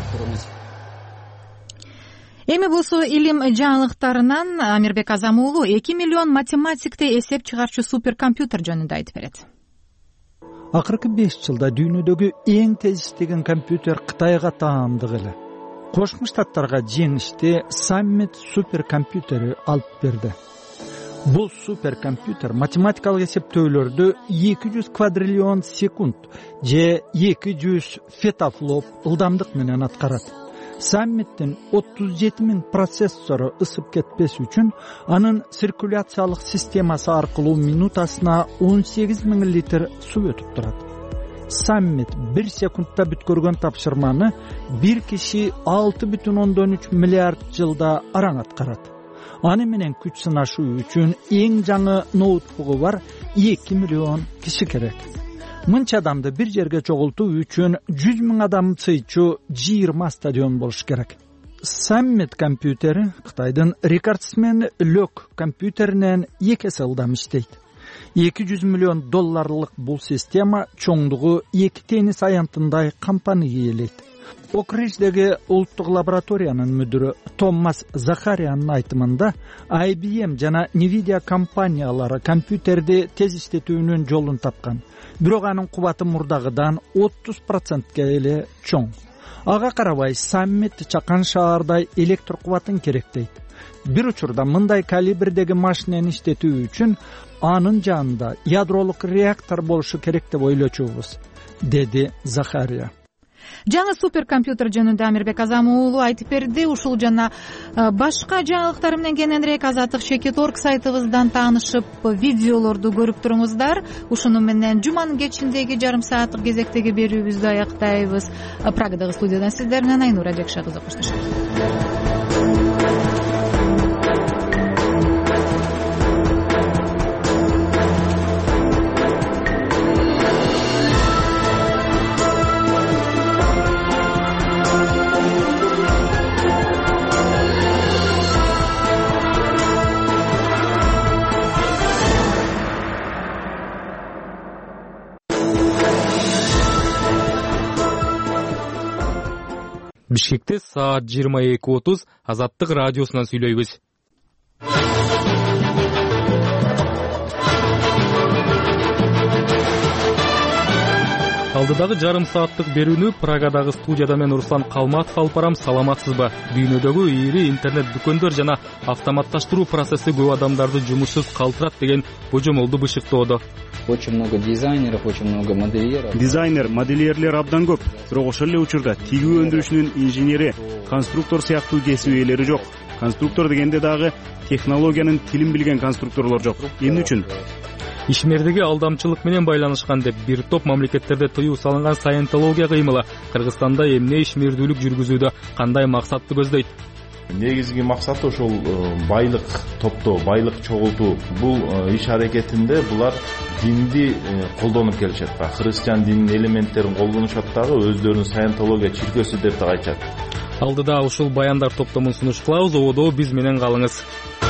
Эми болсо илим жаңылыктарынан Амирбек Азам уулу 2 миллион математикти эсеп чыгарчу суперкомпьютер жөнүндө айтып берет. Акыркы 5 жылда дүйнөдөгү эң тез иштеген компьютер Кытайга таандык эле. Кошмо Штаттарга жеңишти Саммит суперкомпьютери алып берди. Бул суперкомпьютер математикалык эсептөөлөрдү 200 квадриллион секунд же 200 фетафлоп ылдамдык менен аткарат. Саммиттин 37.000 процессору ысып кетпес үчүн анын циркуляциялык системасы аркылуу минутасына 18.000 литр суу өтүп турат. Саммит 1 секундта бүткөргөн тапшырманы бир киши 6,3 миллиард жылда араң аткарат. Аны менен күч сынашуу үчүн эң жаңы ноутбугу бар 2 миллион киши керек. Мынча адамды бир жерге чогултуу үчүн 100.000 адам сыйчу 20 стадион болуш керек. Саммит компьютери Кытайдын рекордсмен Лёк компьютеринен 2 эсе ылдам иштейт. 200 миллион долларлык бул система чоңдугу 2 теннис аянтындай кампаны ээлейт. Окридждеги улуттук лабораториянын мүдүрү Томас Захариянын айтымында IBM жана Nvidia компаниялары компьютерди тез иштетүүнүн жолун тапкан. Бирок анын кубаты мурдагыдан 30%ке эле чоң. Ага карабай Саммит чакан шаардай электр кубатын керектейт. Бир учурда мындай калибрдеги машинени иштетүү үчүн анын жанында ядролук реактор болушу керек деп ойлочубуз. деди Захария. Жаңы суперкомпьютер жөнүндө Амирбек Азам уулу айтып берди. Ушул жана башка жаңылыктар менен кененирээк Азаттык Чекит.org сайтыбыздан таанышып, видеолорду көрүп туруңуздар. Ушуну менен жуманын кечиндеги жарым сааттык кезектеги берүүбүздү аяктайбыз. Прагадагы студиядан сиздер менен Айнура Жекша кызы коштошобуз. Бишкекте саат 22:30 Азаттык радиосунан сүйлөйбүз. Алдыдагы жарым сааттык берүүнү Прагадагы студияда мен Руслан Калматов алып барам. Саламатсызбы? Дүйнөдөгү ири интернет дүкөндөр жана автоматташтыруу процесси көп адамдарды жумушсуз калтырат деген божомолду бышыктоодо. Очень много дизайнеров, очень много модельеров. Дизайнер, модельерлер абдан көп. Бирок ошол эле учурда тигүү өндүрүшүнүн инженери, конструктор сыяктуу кесип ээлери жок. Конструктор дегенде дагы технологиянын тилин билген конструкторлор жок. Эмне үчүн? Ишмердеги алдамчылык менен байланышкан деп бир топ мамлекеттерде тыюу салынган саентология кыймылы Кыргызстанда эмне ишмердүүлүк жүргүзүүдө, кандай максатты көздөйт? Негизги максаты ошол байлык топтоо, байлык чогултуу. Бул иш аракетинде булар динди колдонуп келишет. Христиан дининин элементтерин колдонушат дагы, өздөрүнүн саентология чиркөөсү деп дагы айтышат. Алдыда ушул баяндар топтомун сунуш кылабыз, ободо биз менен калыңыз.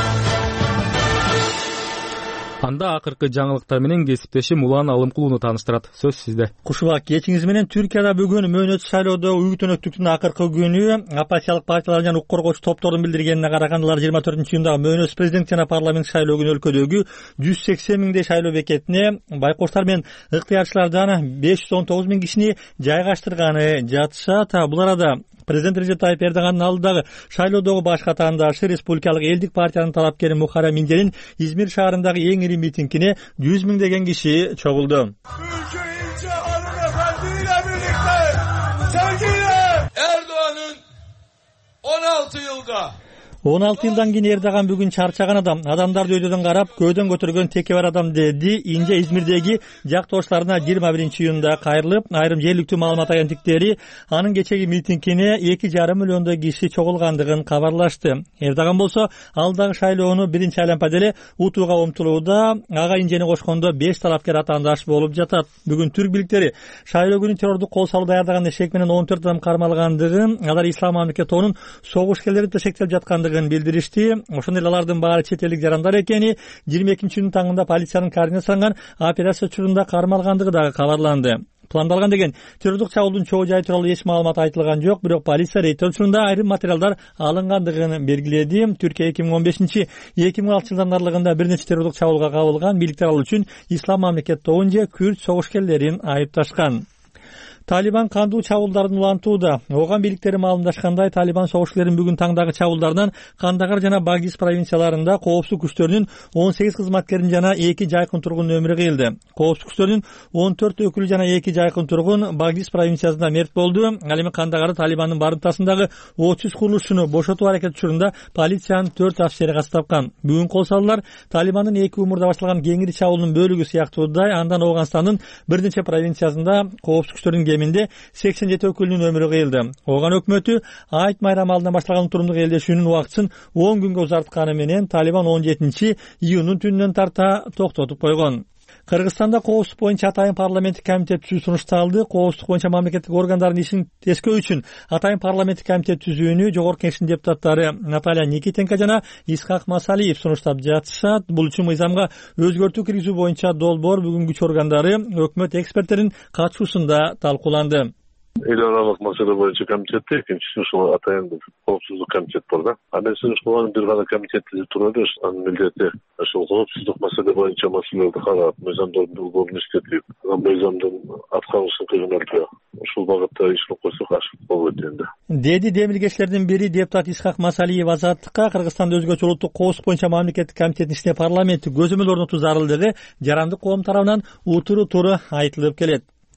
Анда акыркы жаңылыктар менен кесиптешим Улан Алымкулууну тааныштырат. Сөз сизде. Кушубак, кечиңиз менен Түркияда бүгүн мөөнөт шайлоодо үй өнөктүктүн акыркы күнү оппозициялык партиялар жана укук коргоочу топтордун билдиргенине караганда 24-июндагы мөөнөт президент жана парламент шайлоо күнү өлкөдөгү 180 миңдей шайлоо бекетине байкоштар менен ыктыярчылардан 519 миң кишини жайгаштырганы жатышат. Бул арада президент Режеп Тайып Эрдогандын алдыдагы шайлоодогу башка тандаашы республикалык элдик партиянын талапкери Мухаррем Инженин Измир шаарындагы эң ири митингине 100 миңдеген киши чогулду. Erdoğan'ın 16 yılda 16 жылдан кийин Эрдоган бүгүн чарчаган адамдарды өйдөдөн карап көөдөн көтөргөн теке бар адам деди. Инже Измирдеги жактоштарына 21-июнда кайрылып, айрым жергиликтүү маалымат агенттиктери анын кечеги митингине 2,5 миллиондой киши чогулгандыгын кабарлашты. Эрдоган болсо алдагы шайлоону биринчи айланпада эле утууга умтулууда, ага Инжени кошкондо 5 талапкер атаандаш болуп жатат. Бүгүн түрк бийликтери шайлоо күнү террордук кол салуу даярдаган эшек менен 14 адам кармалгандыгын, алар ислам мамлекети тобунун согушкерлери тешектелип жаткандыгын билдиришти. Ошондой эле алардын баары чет элдик жарандар экени 22-июнь таңында полициянын координацияланган операция учурунда кармалгандыгы дагы кабарланды. Пландалган деген террордук чабуулдун чоо жайы тууралуу эч маалымат айтылган жок, бирок полиция рейд учурунда айрым материалдар алынгандыгын белгиледи. Түркия 2015-2016 жылдардын аралыгында бир нече террордук чабуулга кабылган. Бийликтер ал үчүн ислам мамлекети тобун же күрд согушкерлерин айыпташкан. Талибан кандуу чабуулдарын улантууда. Оган бийликтери маалымдашкандай, Талибан согушчуларын бүгүн таңдагы чабуулдардан Кандагар жана Багдис провинцияларында коопсуздук күчтөрүнүн 18 кызматкерин жана 2 жайкын тургундун өмүрү кыйылды. Коопсуздук күчтөрүнүн 14 өкүлү жана 2 жайкын тургун Багдис провинциясында мерт болду. Ал эми Кандагары Талибандын барымтасындагы 30 курулушчуну бошотуу аракети учурунда полициянын 4 офицери каза тапкан. Бүгүн кол салуулар Талибандын 2 умурда башталган кеңири чабуулунун бөлүгү сыяктуудай, андан Оганстандын бир нече провинциясында коопсуздук күчтөрүнүн кеминде 87 өкүлүнүн өмүрү кыйылды. Оган өкмөтү айт майрам алдынан башталган турумдук элдешүүнүн убактысын 10 күнгө узартканы менен Талибан 17-июнун түнүнөн тарта токтотуп койгон. Кыргызстанда коопсуздук боюнча атайын парламенттик комитет түзүү сунушталды. Коопсуздук боюнча мамлекеттик органдардын ишин тескөө үчүн атайын парламенттик комитет түзүүнү Жогорку Кеңештин депутаттары Наталья Никитенко жана Исхак Масалиев сунуштап жатышат. Бул үчүн мыйзамга өзгөртүү киргизүү боюнча долбоор бүгүн күч органдары өкмөт эксперттеринин катышуусунда талкууланды. Эл аралык маселе боюнча комитетте экинчиси ушул атайын коопсуздук комитет бар да. Андан соң ушул бир гана комитет түзүп турат, анын милдети ошол коопсуздук маселе боюнча маселелерди карап, мыйзамдардын долбоорун иштетип, мыйзамдын аткарылышын кыймылдап, ушул багытта иш кылып койсок ашык болот эndi. Деди демилгечтердин бири депутат Исхак Масалиев Азаттыкка Кыргызстанда өзгөчө улуттук коопсуздук боюнча мамлекеттик комитеттин ишине парламенттик көзөмөл орнотуу зарылдыгы жарандык коом тарабынан утуру айтылып келет.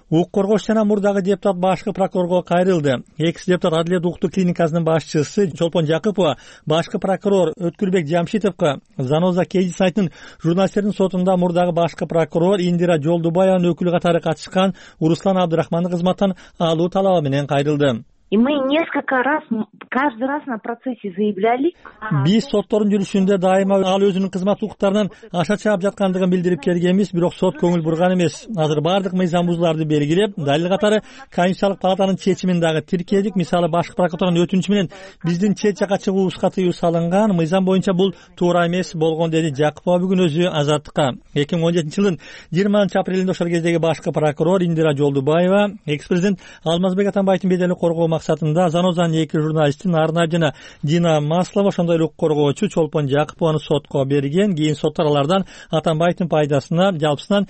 укук коргоочу жана мурдагы депутат башкы прокурорго кайрылды. Экс депутат Адилет укуктук клиникасынын башчысы Чолпон Жакыпова башкы прокурор Өткүлбек Жамшитовго Заноза Кеди сайтынын журналисттердин сотунда мурдагы башкы прокурор Индира Жолдубаеванын өкүлү катары катышкан Руслан Абдрахмандын кызматтан алуу талабы менен кайрылды. И мы несколько раз, каждый раз на процессе заявляли. Биз соттордун жүрүшүндө дайыма ал өзүнүн кызмат укуктарынан аша чаап жаткандыгын билдирип келгенбиз, бирок сот көңүл бурган эмес. Азыр бардык мыйзам бузууларды белгилеп, далил катары Конституциялык палатанын чечимин дагы тиркедик. Мисалы башкы прокуратуранын өтүнүчү менен биздин чет жака чыгуубузга тыюу салынган. Мыйзам боюнча бул туура эмес болгон, деди Жакыпова бүгүн өзү Азаттыкка. 2017-жылдын 20-апрелинде ошол кездеги башкы прокурор Индира Жолдубаева экс-президент Алмазбек Атамбаевдин беделин коргоо максатында Занозанын эки журналистин Арнай жана Дина Маслова, ошондой эле укук коргоочу Чолпон Жакыпованы сотко берген. Кийин соттор алардан Атамбаевдин пайдасына жалпысынан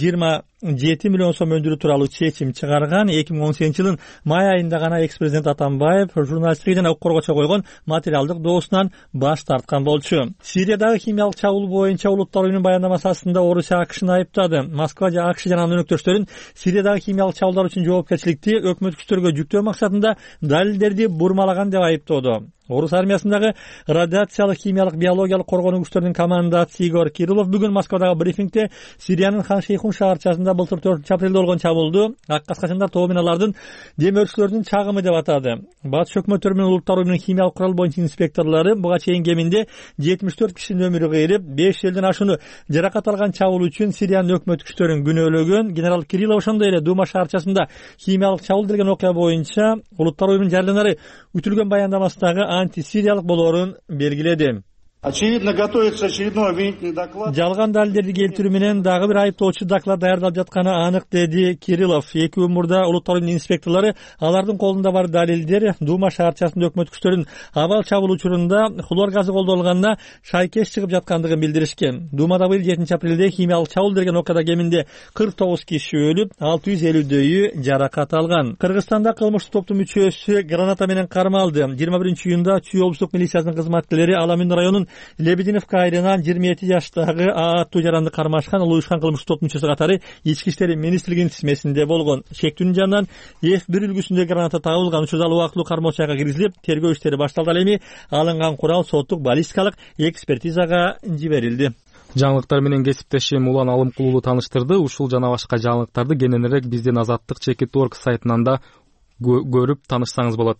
27 миллион сом өндүрүү тууралуу чечим чыгарган. 2018-жылдын май айында гана экс-президент Атамбаев журналисттик жана укук коргоочу койгон материалдык доосунан баш тарткан болчу. Сириядагы химиялык чабуул боюнча Улуттар уюмунун баяндамасы астында Орусия АКШны айыптады. Москва жана АКШ жана анын өнөктөштөрүн Сириядагы химиялык чабуулдар үчүн жоопкерчиликти өкмөт күчтөргө жүктөө максатында далилдерди бурмалаган деп айыптоодо. Орус армиясындагы радиациялык, химиялык, биологиялык коргонуу күчтөрүнүн командасы Игорь Кириллов бүгүн Москвадагы брифингде Сириянын Хан Шейхун шаарчасында былтыр 4-апрелде болгон чабуулду ак каскачандар тобу менен алардын дем өрткүчүлөрдүн чагымы деп атады. Батыш өкмөттөрү менен Улуттар уюмунун химиялык курал боюнча инспекторлору буга чейин кеминде 74 кишинин өмүрү кыйылып, 5 элден ашууну жаракат алган чабуул үчүн Сириянын өкмөт күчтөрүн күнөөлөгөн. Генерал Кириллов ошондой эле Дума шаарчасында химиялык чабуул делген окуя боюнча Улуттар уюмунун жарланары үтүлгөн баяндамасындагы антисириялык болоорун белгиледи. Очевидно, готовится очередной обвинительный доклад. Жалган далилдерди келтирүү менен дагы бир айыптоочу доклад даярдалып жатканы анык, деди Кириллов. Эки күн мурда Улуттар уюмунун инспекторлору алардын колунда бар далилдер Дума шаарчасында өкмөт күчтөрүнүн абал чабуул учурунда хлор газы колдонулганына шайкеш чыгып жаткандыгын билдиришкен. Думада быйыл 7-апрелде химиялык чабуул деген окуяда кеминде 49 киши өлүп, 650дөйү жаракат алган. Кыргызстанда кылмыштык топтун мүчөсү граната менен кармалды. 21-июнда Чүй облустук милициясынын кызматкерлери Аламин районунун Лебединовка айрынан 27 жаштагы аттуу жаранды кармашкан улуушкан кылмыштык топтун мүчөсү катары Ички иштер министрлигинин тизмесинде болгон. Шектүүнүн жанынан F1 үлгүсүндө граната табылган. Учурда убактылуу кармоочу айга киргизилип, тергөө иштери башталды. Ал эми алынган курал соттук баллистикалык экспертизага жиберилди. Жаңылыктар менен кесиптешим Улан Алымкулуу тааныштырды. Ушул жана башка жаңылыктарды кененирээк биздин Азаттык.org сайтынан да көрүп таанышсаңыз болот.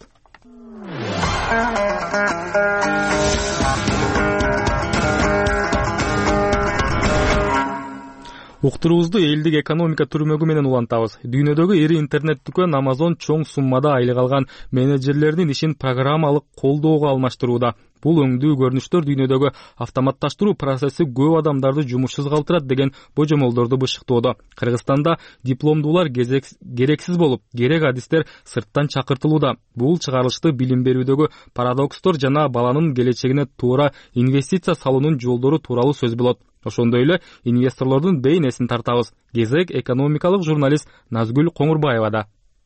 Уктуруубузду элдик экономика түрмөгү менен улантабыз. Дүйнөдөгү ири интернет дүкөн Amazon чоң суммада айлык алган менеджерлердин ишин программалык колдоого алмаштырууда. Бул өңдүү көрүнүштөр дүйнөдөгү автоматташтыруу процесси көп адамдарды жумушсуз калтырат деген божомолдорду бышыктоодо. Кыргызстанда дипломдуулар керексиз болуп, керек адистер сырттан чакыртылууда. Бул чыгарылышты билим берүүдөгү парадокстор жана баланын келечегине туура инвестиция салуунун жолдору тууралуу сөз болот. Ошондой эле инвесторлордун бейнесин тартабыз. Кезек экономикалык журналист Назгүл Коңурбаевада.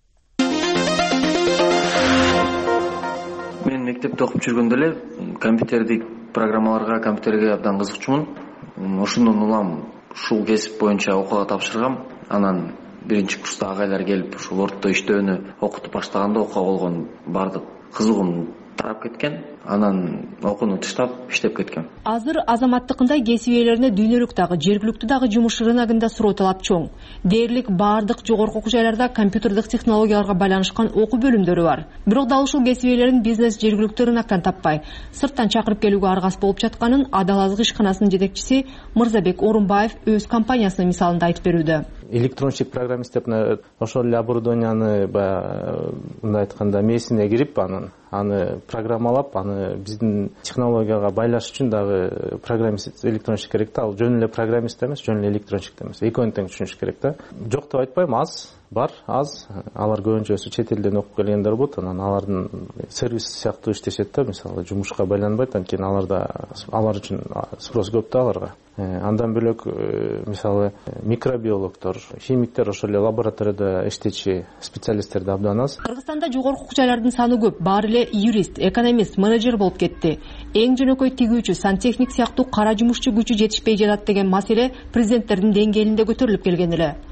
Мен мектепте окуп жүргөндө эле компьютердик программаларга, компьютерге абдан кызыкчумун. Ошондон улам ушул кесип боюнча окууга тапшыргам. Анан биринчи курста агайлар келип ушул ортто иштөөнү окутуп баштаганда окууга болгон бардык кызыгуум тарап кеткен. Анан окууну таштап иштеп кеткем. Азыр азаматтыкындай кесип ээлерине дүйнөлүк дагы, жергиликтүү дагы жумуш рыногунда суроо талап чоң. Дээрлик бардык жогорку окуу жайларда компьютердик технологияларга байланышкан окуу бөлүмдөрү бар. Бирок дал ушул кесип ээлерин бизнес жергиликтүү рыноктон таппай, сырттан чакырып келүүгө аргас болуп жатканын Адалазык ишканасынын жетекчиси Мырзабек Орунбаев өз компаниясынын мисалында айтып берүүдө. Электронщик программист деп ошол эле оборудованияны мындай айтканда мээсине кирип аны программалап, аны биздин технологияга байлаш үчүн дагы программист, электронщик керек да. Ал жөн эле программист эмес, жөн эле электронщик эмес. Экөөнү тең түшүнүш керек да. Жок деп айтпайм, бар, аз. Алар көбүнчөсү чет элден окуп келгендер болот. Анан алардын сервис сыяктуу иштешет да, мисалы жумушка байланбайт, анткени алар үчүн спрос көп да аларга. Андан бөлөк мисалы микробиологдор, химиктер, ошол эле лабораторияда иштечи специалисттер да абдан аз. Кыргызстанда жогорку окуу жайлардын саны көп. Баары эле юрист, экономист, менеджер болуп кетти. Эң жөнөкөй тигүүчү, сантехник сыяктуу кара жумушчу күчү жетишпей жатат деген маселе президенттердин деңгээлинде көтөрүлүп келген эле.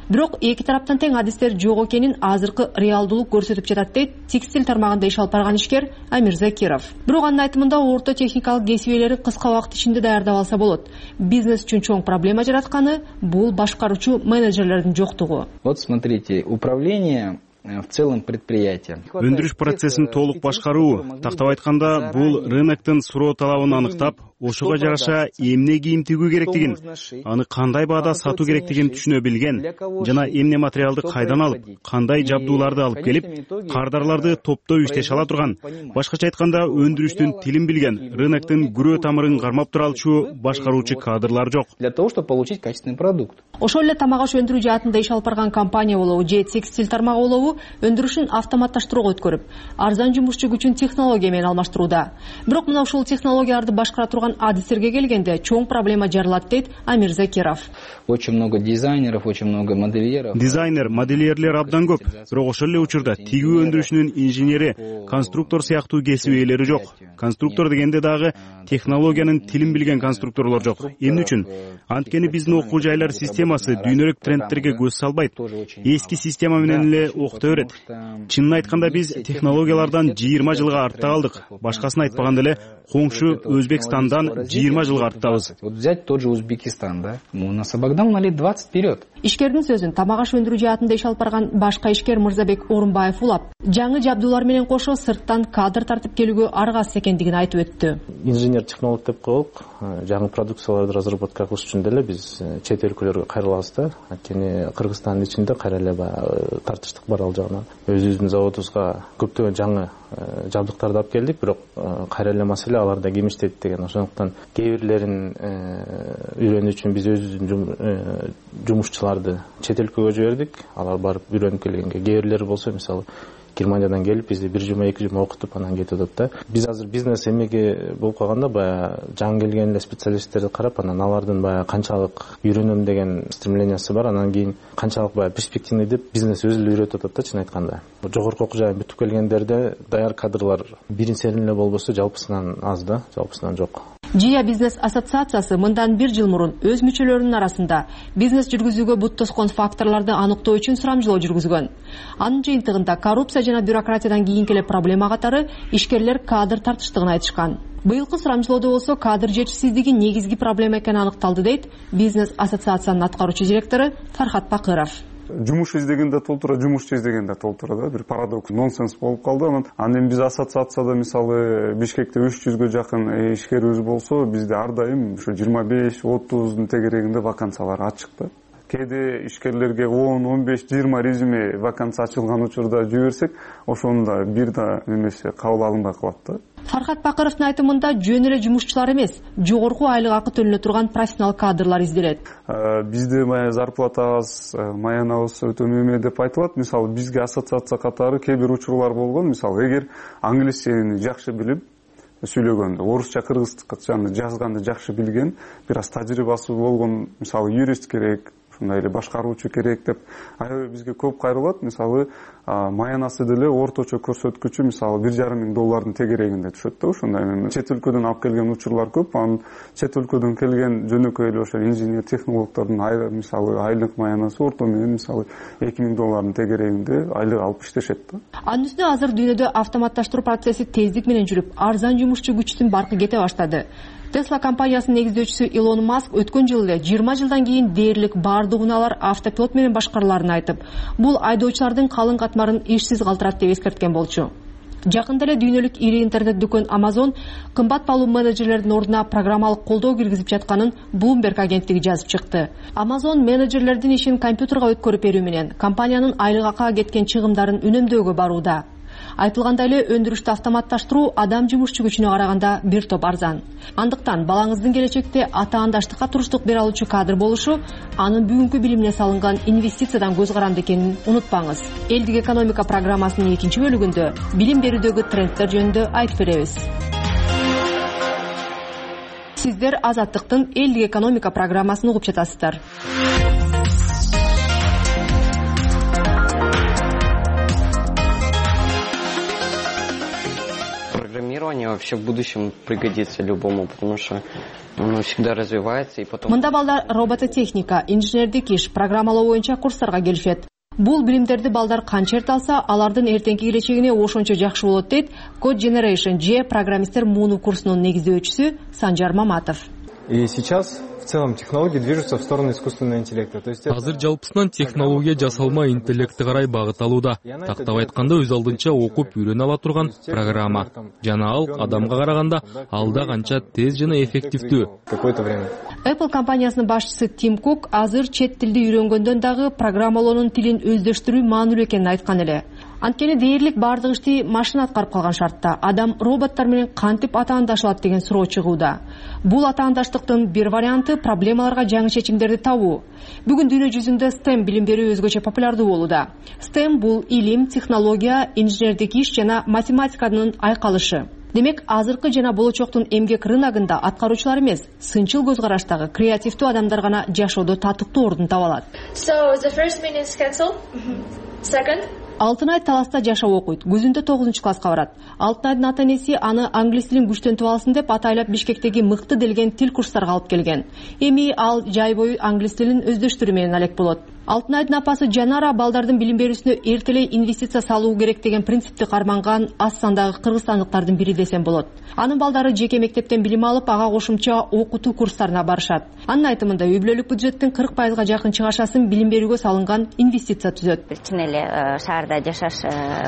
бирок эки тараптан тең адистер жок экенин азыркы реалдуулук көрсөтүп жатат дейт текстиль тармагында иш алып барган ишкер Амир Закиров. Бирок анын айтымында орто техникалык кесип ээлери кыска убакыт ичинде даярдап алса болот. Бизнес үчүн чоң проблема жаратканы бул башкаруучу менеджерлердин жоктугу. Вот смотрите, управление в целом предприятие. Өндүрүш процессин толук башкаруу, тактап айтканда, бул рыноктун суроо талабын аныктап, ошого жараша эмне кийим тигүү керектигин, аны кандай баада сатуу керектигин түшүнө билген жана эмне материалды кайдан алып, кандай жабдууларды алып келип, кардарларды топтоо иштеше ала турган, башкача айтканда өндүрүштүн тилин билген, рыноктун күрөө тамырын кармап тура алчу башкаруучу кадрлар жок. Для того, чтобы получить качественный продукт. Ошол эле тамак аш өндүрүү жаатында иш алып барган компания болобу же текстиль тармагы болобу өндүрүшүн автоматташтырууга өткөрүп, арзан жумушчу күчүн технология менен алмаштырууда. Бирок мына ушул технологияларды башкара турган адистерге келгенде чоң проблема жаралат дейт Амир Закиров. Очень много дизайнеров, очень много модельеров. Дизайнер, модельерлер абдан көп. Бирок ошол эле учурда тигүү өндүрүшүнүн инженери, конструктор сыяктуу кесип ээлери жок. Конструктор дегенде дагы технологиянын тилин билген конструкторлор жок. Эмне үчүн? Анткени биздин окуу жайлар системасы дүйнөлүк трендтерге көз салбайт. Эски система менен эле окута берет. Чынын айтканда биз технологиялардан 20 жылга артта калдык. Башкасын айтпаганда эле коңшу Өзбекстандан 20 жылга арттабыз. Вот взять тот же Узбекистан, да? У нас обогнал на лет 20 вперед. Ишкердин сөзүн тамак аш өндүрүү жаатында иш алып барган башка ишкер Мырзабек Орунбаев улап, жаңы жабдуулар менен кошо сырттан кадр тартып келүүгө аргасыз экендигин айтып өттү. Инженер технолог деп коелук, жаңы продукцияларды разработка кылыш үчүн деле биз чет өлкөлөргө кайрылабыз да. Анткени Кыргызстандын ичинде кайра эле тартыштык бар ал жагынан. Өзүбүздүн заводубузга көптөгөн жаңы жабдыктарды алып келдик, бирок кайра эле маселе аларда ким иштейт деген. Ошондуктан кээ бирлерин үйрөнүү үчүн биз өзүбүздүн жумушчуларды чет өлкөгө жибердик. Алар барып үйрөнүп келгенге, кээ бирлери болсо мисалы Германиядан келип бизди 1 жума 2 жума окутуп анан кетип атат да. Биз азыр бизнес эмеге болуп калганда жаңы келген эле специалисттерди карап, анан алардын канчалык үйрөнөм деген стремлениясы бар, анан кийин канчалык перспективный деп бизнес өзү эле үйрөтүп атат да, чын айтканда. Жогорку окуу жайын бүтүп келгендерде даяр кадрлар биринчисинен эле болбосо жалпысынан аз да, жалпысынан жок. Жия бизнес ассоциациясы мындан 1 жыл мурун өз мүчөлөрүнүн арасында бизнес жүргүзүүгө бут тоскон факторлорду аныктоо үчүн сурамжылоо жүргүзгөн. Анын жыйынтыгында коррупция жана бюрократиядан кийинки эле проблема катары ишкерлер кадр тартыштыгын айтышкан. Быйылкы сурамжылоодо болсо кадр жетишсиздиги негизги проблема экени аныкталды дейт бизнес ассоциациянын аткаруучу директору Фархат Бакыров. Жумуш издегенде толтура, жумушчу издегенде толтура да, бир парадокс, нонсенс болуп калды. Анан биз ассоциацияда мисалы Бишкекте 300гө жакын ишкерибиз болсо, бизде ар дайым ушу 25-30дун тегерегинде вакансиялар ачык да. Кээде ишкерлерге 10, 15, 20 резюме вакансия ачылган учурда жиберсек, ошондо бир да немесе кабыл алынбай калат да. Фархат Бакыровдун айтымында жөн эле жумушчулар эмес, жогорку айлык акы төлөнө турган профессионал кадрлар изделет. Бизде зарплатабыз, маянабыз өтө неме деп айтылат. Мисалы бизге ассоциация катары кээ бир учурлар болгон. Мисалы эгер англисчени жакшы билип сүйлөгөндө, орусча, кыргызчаны жазганды жакшы билген, бир аз тажрыйбасы болгон, мисалы юрист керек, ушундай эле башкаруучу керек деп аябай бизге көп кайрылат. Мисалы маянасы деле орточо көрсөткүчү мисалы $1,500 тегерегинде түшөт да. Ошондой чет өлкөдөн алып келген учурлар көп. Анын чет өлкөдөн келген жөнөкөй эле ошо инженер технологдордун мисалы айлык маянасы орто менен мисалы $2,000 тегерегинде айлык алып иштешет да. Анын үстүнө азыр дүйнөдө автоматташтыруу процесси тездик менен жүрүп, арзан жумушчу күчтүн баркы кете баштады. Tesla компаниясынын негиздөөчүсү Илон Маск өткөн жылы эле 20 жылдан кийин дээрлик бардык унаалар автопилот менен башкарыларын айтып, бул айдоочулардын калың катмарын ишсиз калтырат деп эскерткен болчу. Жакында эле дүйнөлүк ири интернет дүкөн Amazon кымбат баалуу менеджерлердин ордуна программалык колдоо киргизип жатканын Bloomberg агенттиги жазып чыкты. Amazon менеджерлердин ишин компьютерге өткөрүп берүү менен компаниянын айлык акыга кеткен чыгымдарын үнөмдөөгө барууда. Айтылгандай эле өндүрүштү автоматташтыруу адам жумушчу күчүнө караганда бир топ арзан. Андыктан балаңыздын келечекте атаандаштыкка туруштук бере алуучу кадр болушу анын бүгүнкү билимине салынган инвестициядан көз каранды экенин унутпаңыз. Элдик экономика программасынын 2 бөлүгүндө билим берүүдөгү трендтер жөнүндө айтып беребиз. Сиздер Азаттыктын элдик экономика программасын угуп жатасыздар. программирование вообще в будущем пригодится любому, потому что оно всегда развивается и потом. Мында балдар робототехника, инженердик иш, программалоо боюнча курстарга келишет. Бул билимдерди балдар канча эрте алса, алардын эртеңки келечегине ошончо жакшы болот дейт Code Generation же программисттер муну курсунун негиздөөчүсү Санжар Маматов. И сейчас в целом технологии движутся в сторону искусственного интеллекта. Азыр жалпысынан технология жасалма интеллекти карай багыт алууда. Тактап айтканда өз алдынча окуп үйрөнө ала турган программа. Жана ал адамга караганда алда канча тез жана эффективдүү. Какое-то время. Apple компаниясынын башчысы Тим Кук азыр чет тилди үйрөнгөндөн дагы программалоонун тилин өздөштүрүү маанилүү экенин айткан эле. Анткени дээрлик бардык ишти машина аткарып калган шартта адам роботтор менен кантип атаандашылат деген суроо чыгууда. Бул атаандаштыктын бир варианты проблемаларга жаңы чечимдерди табуу. Бүгүн дүйнө жүзүндө STEM билим берүү өзгөчө популярдуу болууда. STEM бул илим, технология, инженердик иш жана математиканын айкалышы. Демек, азыркы жана болочоктун эмгек рыногунда аткаруучулар эмес, сынчыл көз караштагы креативдүү адамдар гана жашоодо татыктуу ордун таба алат. Алтынай Таласта жашап окуйт. Күзүндө 9-класска барат. Алтынайдын ата-энеси аны англис тилин күчтөнтүп алсын деп атайлап Бишкектеги мыкты делген тил курстарга алып келген. Эми ал жай бою англис тилин өздөштүрүү менен алек болот. Алтынайдын апасы Жанара балдардын билим берүүсүнө эртелей инвестиция салуу керек деген принципти карманган аз сандагы кыргызстандыктардын бири десем болот. Анын балдары жеке мектептен билим алып, ага кошумча окутуу курстарына барышат. Анын айтымында үй бүлөлүк бюджеттин 40%га жакын чыгашасын билим берүүгө салынган инвестиция түзөт. Чын эле шаарда жашаш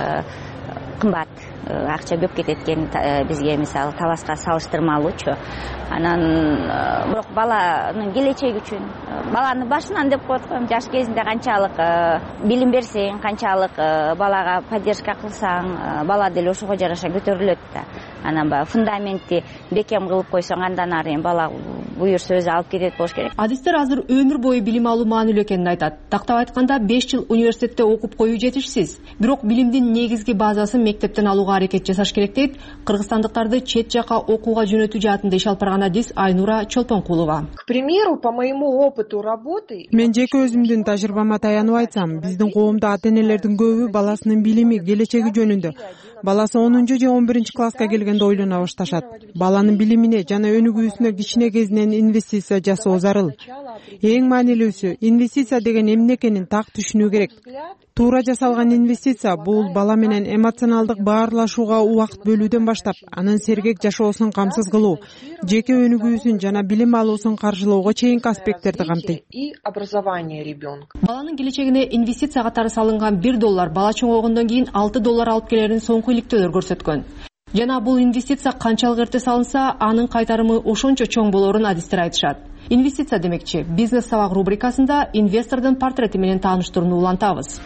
кымбат, акча көп кетет экен бизге, мисалы Таласка салыштырмалуучу. Анан бирок баланын келечеги үчүн, баланы башынан деп коет коем, жаш кезинде канчалык билим берсең, канчалык балага поддержка кылсаң, бала деле ошого жараша көтөрүлөт да. Анан баягы фундаментти бекем кылып койсоң, андан ары бала буюрса өзү алып кетет болуш керек. Адистер азыр өмүр бою билим алуу маанилүү экенин айтат. Тактап айтканда 5 жыл университетте окуп коюу жетишсиз. Бирок билимдин негизги базасын мектептен алууга аракет жасаш керек дейт кыргызстандыктарды чет жака окууга жөнөтүү жаатында иш алып барган адис Айнура Чолпонкулова. К примеру, по моему опыту работы, мен жеке өзүмдүн тажрыйбама таянып айтсам, биздин коомдо ата-энелердин көбү баласынын билими, келечеги жөнүндө баласы 10 же 11 класска келгенде ойлоно башташат. Баланын билимине жана өнүгүүсүнө кичине кезинен инвестиция жасоо зарыл. Эң маанилүүсү, инвестиция деген эмне экенин так түшүнүү керек. Туура жасалган инвестиция бул бала менен эмоционалдык баарлашууга убакыт бөлүүдөн баштап, анын сергек жашоосун камсыз кылуу, жеке өнүгүүсүн жана билим алуусун каржылоого чейинки аспекттерди камтыйт. И образование ребенка. Баланын келечегине инвестиция катары салынган $1 бала чоңойгондон кийин $6 алып келерин соңку иликтөөлөр көрсөткөн. Жана бул инвестиция канчалык эрте салынса, анын кайтарымы ошончо чоң болорун адистер айтышат. Инвестиция демекчи, бизнес сабак рубрикасында инвестордун портрети менен тааныштырууну улантабыз.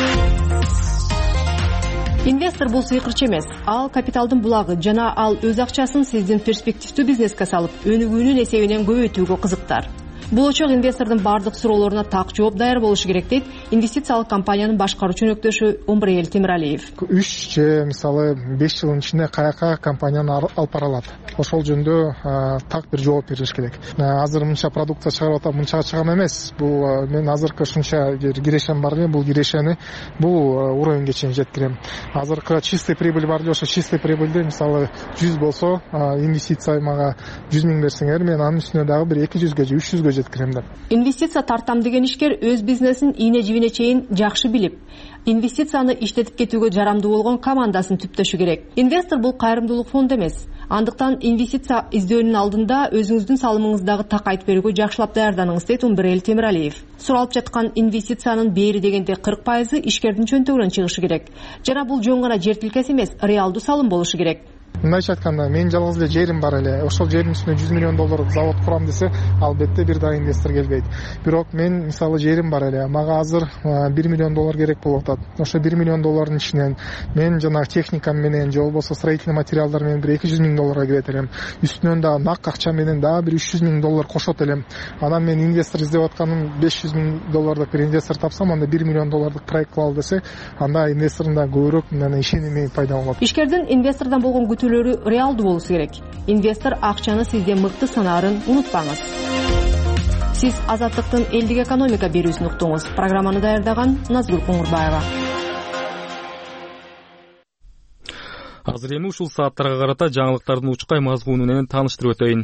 Инвестор бул сыйкырчы эмес, ал капиталдын булагы жана ал өз акчасын сиздин перспективдүү бизнеске салып, өнүгүүнүн эсебинен көбөйтүүгө кызыктар. Болочок инвестордун бардык суроолоруна так жооп даяр болушу керек дейт инвестициялык компаниянын башкаруучу өнөктөшү Умбрел Темиралиев. 3 же мисалы 5 жылдын ичинде каяка компанияны алып бара алат. Ошол жөнүндө так бир жооп бериш керек. Азыр мынча продукция чыгарып атам, мынчага чыгам эмес. Бул мен азыркы ушунча кирешем бар эле, бул кирешени бул уровеньге чейин жеткирем. Азыркы чистый прибыль бар эле, ошо чистый прибыльди мисалы 100 болсо, инвестиция мага 100 000 берсеңер, мен анын үстүнө дагы бир 200 же 300 жеткирем деп. Инвестиция тартам деген ишкер өз бизнесин ийне жибине чейин жакшы билип, инвестицияны иштетип кетүүгө жарамдуу болгон командасын түптөшү керек. Инвестор бул кайрымдуулук фонду эмес. Андыктан инвестиция издөөнүн алдында өзүңүздүн салымыңыздагы такайт берүүгө жакшылап даярданыңыз дейт Умбрел Темиралиев. Суралып жаткан инвестициянын бери дегенде 40% ишкердин чөнтөгүнөн чыгышы керек. Жана бул жөн гана жер тилкеси эмес, реалдуу салым болушу керек. Мындайча айтканда, мен жалгыз эле жерим бар эле. Ошол жердин үстүнө $100 миллион завод курам десе, албетте бир да инвестор келбейт. Бирок мен мисалы жерим бар эле. Мага азыр $1 миллион керек болуп атат. Ошо $1 миллион ичинен мен жана техникам менен же болбосо строительный материалдар менен бир $200 миң кирет элем. Үстүнөн да нак акча менен да бир $300 миң кошот элем. Анан мен инвестор издеп атканым $500 миң бир инвестор тапсам, анда $1 миллион проект кылалы десе, анда инвестордун да көбүрөөк ишеними пайда болот. Ишкердин инвестордон болгон күтүүлөрү реалдуу болушу керек. Инвестор акчаны сизде мыкты санаарын унутпаңыз. Сиз Азаттыктын элдик экономика берүүсүн уктуңуз. Программаны даярдаган Назгүл Коңурбаева. Азыр эми ушул сааттарга карата жаңылыктардын учкай мазмуну менен тааныштырып өтөйүн.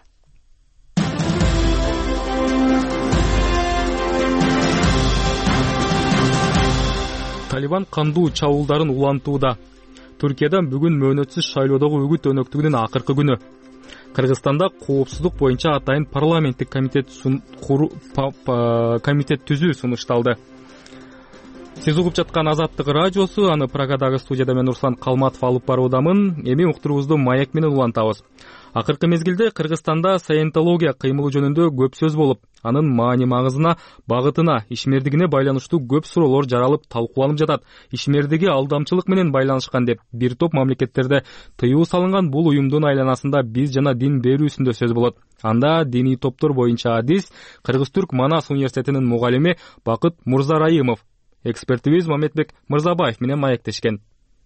Талибан кандуу чабуулдарын улантууда. Түркиядан бүгүн мөөнөтсүз шайлоодогу үгүт өнөктүгүнүн акыркы күнү. Кыргызстанда коопсуздук боюнча атайын парламенттик комитет түзүү сунушталды. Сиз угуп жаткан Азаттык радиосу, аны Прагадагы студияда мен Руслан Калматов алып баруудамын. Эми уктуруубузду маек менен улантабыз. Акыркы мезгилде Кыргызстанда саентология кыймылы жөнүндө көп сөз болуп, анын маани-магызына, багытына, ишмердигине байланыштуу көп суроолор жаралып талкууланып жатат. Ишмердиги алдамчылык менен байланышкан деп бир топ мамлекеттерде тыюу салынган бул уюмдун айланасында биз жана дин берүүсүндө сөз болот. Анда диний топтор боюнча адис Кыргыз-Түрк Манас университетинин мугалими Бакыт Мурзарайымов, экспертибиз Мамедбек Мырзабаев менен маектешкен.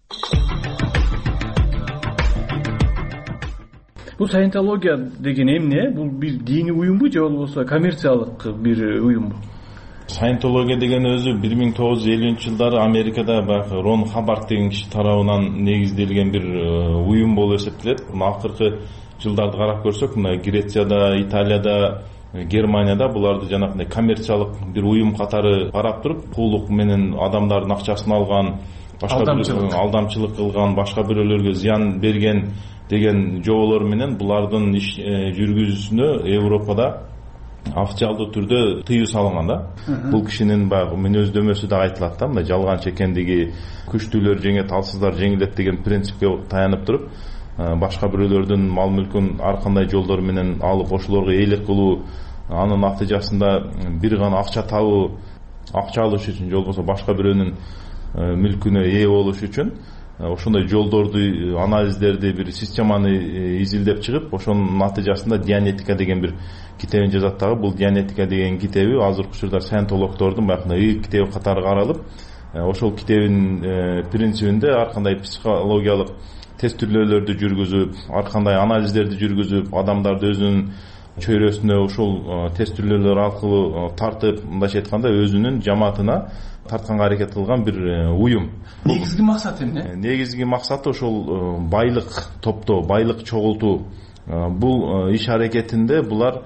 Бул саентология деген эмне? Бул бир диний уюмбу же болбосо коммерциялык бир уюмбу? Саентология деген өзү 1950-жылдары Америкада баягы Рон Хаббард деген киши тарабынан негизделген бир уюм болуп эсептелет. Акыркы жылдарды карап көрсөк, мына Грецияда, Италияда, Германияда буларды жанагындай коммерциялык бир уюм катары карап туруп, куулук менен адамдардын акчасын алган, алдамчылык кылган, башка бирөөлөргө зыян берген деген жоолор менен булардын иш жүргүзүүсүнө Европада официалдуу түрдө тыюу салынган да. Бул кишинин баягы мүнөздөмөсү да айтылат да, мындай жалганчы экендиги, күчтүүлөр жеңет, алсыздар жеңилет деген принципке таянып туруп, башка бирөөлөрдүн мал мүлкүн ар кандай жолдор менен алып ошолорго ээлик кылуу, анын натыйжасында бир гана акча табуу, акча алыш үчүн же болбосо башка бирөөнүн мүлкүнө ээ болуш үчүн ошондой жолдорду, анализдерди, бир системаны изилдеп чыгып, ошонун натыйжасында Дианетика деген бир китебин жазат дагы. Бул Дианетика деген китеби азыркы учурда саентологдордун баягы ыйык китеби катары каралып, ошол китебин принцибинде ар кандай психологиялык тест-түрлөөлөрдү жүргүзүп, ар кандай анализдерди жүргүзүп, адамдарды өзүнүн чөйрөсүнө ошол тест-түрлөөлөр аркылуу тартып, мындайча айтканда өзүнүн жамаатына тартканга аракет кылган бир уюм. Негизги максаты эмне? Негизги максаты ошол байлык топтоо, байлык чогултуу. Бул иш аракетинде булар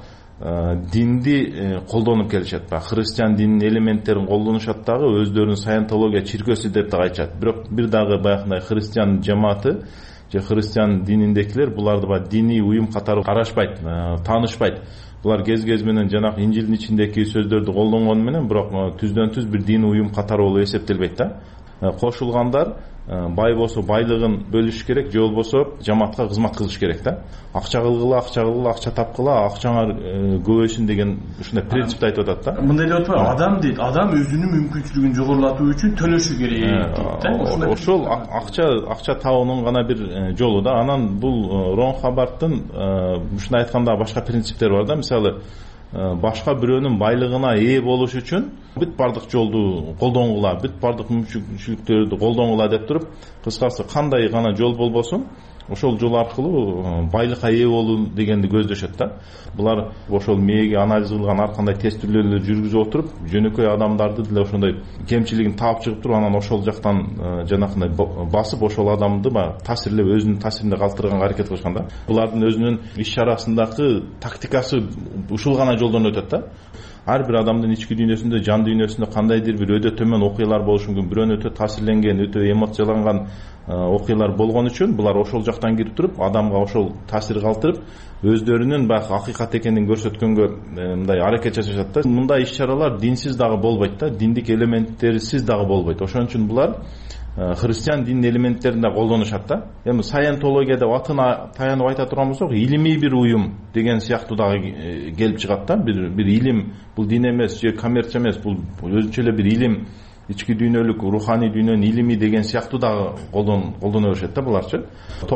динди колдонуп келишет. Христиан дининин элементтерин колдонушат дагы, өздөрүнүн саентология чиркөөсү деп дагы айтышат. Бирок бир дагы баягындай христиан жамааты же христиан дининдекилер буларды диний уюм катары карашпайт, таанышпайт. Булар кез менен жанагы Инжилдин ичиндеки сөздөрдү колдонгону менен, бирок түздөн түз бир диний уюм катары болуп эсептелбейт да. Кошулгандар бай болсо байлыгын бөлүш керек, же болбосо жамаатка кызмат кылыш керек да. Акча кылгыла, акча тапкыла, акчаңар көбөйсүн деген ушундай принципти айтып атат да. Мындай деп атпайбы? Адам дейт, адам өзүнүн мүмкүнчүлүгүн жогорулатуу үчүн төлөшү керек дейт да. Ошол акча табуунун гана бир жолу да. Анан бул Рон Хаббардтын ушундай айтканда башка принциптери бар да. Мисалы, башка бирөөнүн байлыгына ээ болуш үчүн бүт бардык жолду колдонгула, бүт бардык мүмкүнчүлүктөрдү колдонгула деп туруп, кыскасы кандай гана жол болбосун, ошол жол аркылуу байлыкка ээ болуу дегенди көздөшөт да. Булар ошол мээге анализ кылган ар кандай тест түрлөрү жүргүзүп отуруп, жөнөкөй адамдарды деле ошондой кемчилигин таап чыгып туруп, анан ошол жактан жанакындай басып, ошол адамды таасирлеп, өзүнүн таасиринде калтырганга аракет кылышкан да. Булардын өзүнүн иш чарасындагы тактикасы ушул гана жолдон өтөт да. Ар бир адамдын ички дүйнөсүндө, жан дүйнөсүндө кандайдыр бир өтө төмөн окуялар болушу мүмкүн. Бирөөнү өтө таасирленген, өтө эмоцияланган окуялар болгон үчүн булар ошол жактан кирип туруп, адамга ошол таасир калтырып, өздөрүнүн баягы акыйкат экенин көрсөткөнгө мындай аракет жасашат да. Мындай иш-чаралар динсиз дагы болбойт да, диндик элементтерсиз дагы болбойт. Ошон үчүн булар христиан дининин элементтерин да колдонушат да. Эми саентология деп атына таянып айта турган болсок, илимий бир уюм деген сыяктуу дагы келип чыгат да. Бир илим, бул дин эмес же коммерция эмес, бул өзүнчө эле бир илим, ички дүйнөлүк, руханий дүйнөнүн илими деген сыяктуу дагы колдоно беришет да буларчы.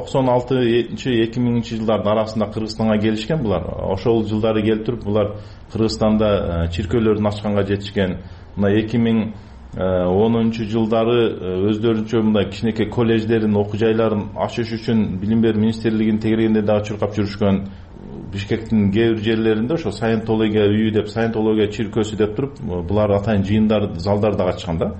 96-2000 жылдардын арасында Кыргызстанга келишкен булар. Ошол жылдары келип туруп, булар Кыргызстанда чиркөөлөрдүн ачканга жетишкен. Мына 2010 жылдары өздөрүнчө мындай кичинекей колледждерин, окуу жайларын ачыш үчүн билим берүү министрлигинин тегерегинде дагы чуркап жүрүшкөн. Бишкектин кээ бир жерлеринде ошо саентология үйү деп, саентология чиркөөсү деп туруп, булар атайын жыйындар, залдар да ачкан да.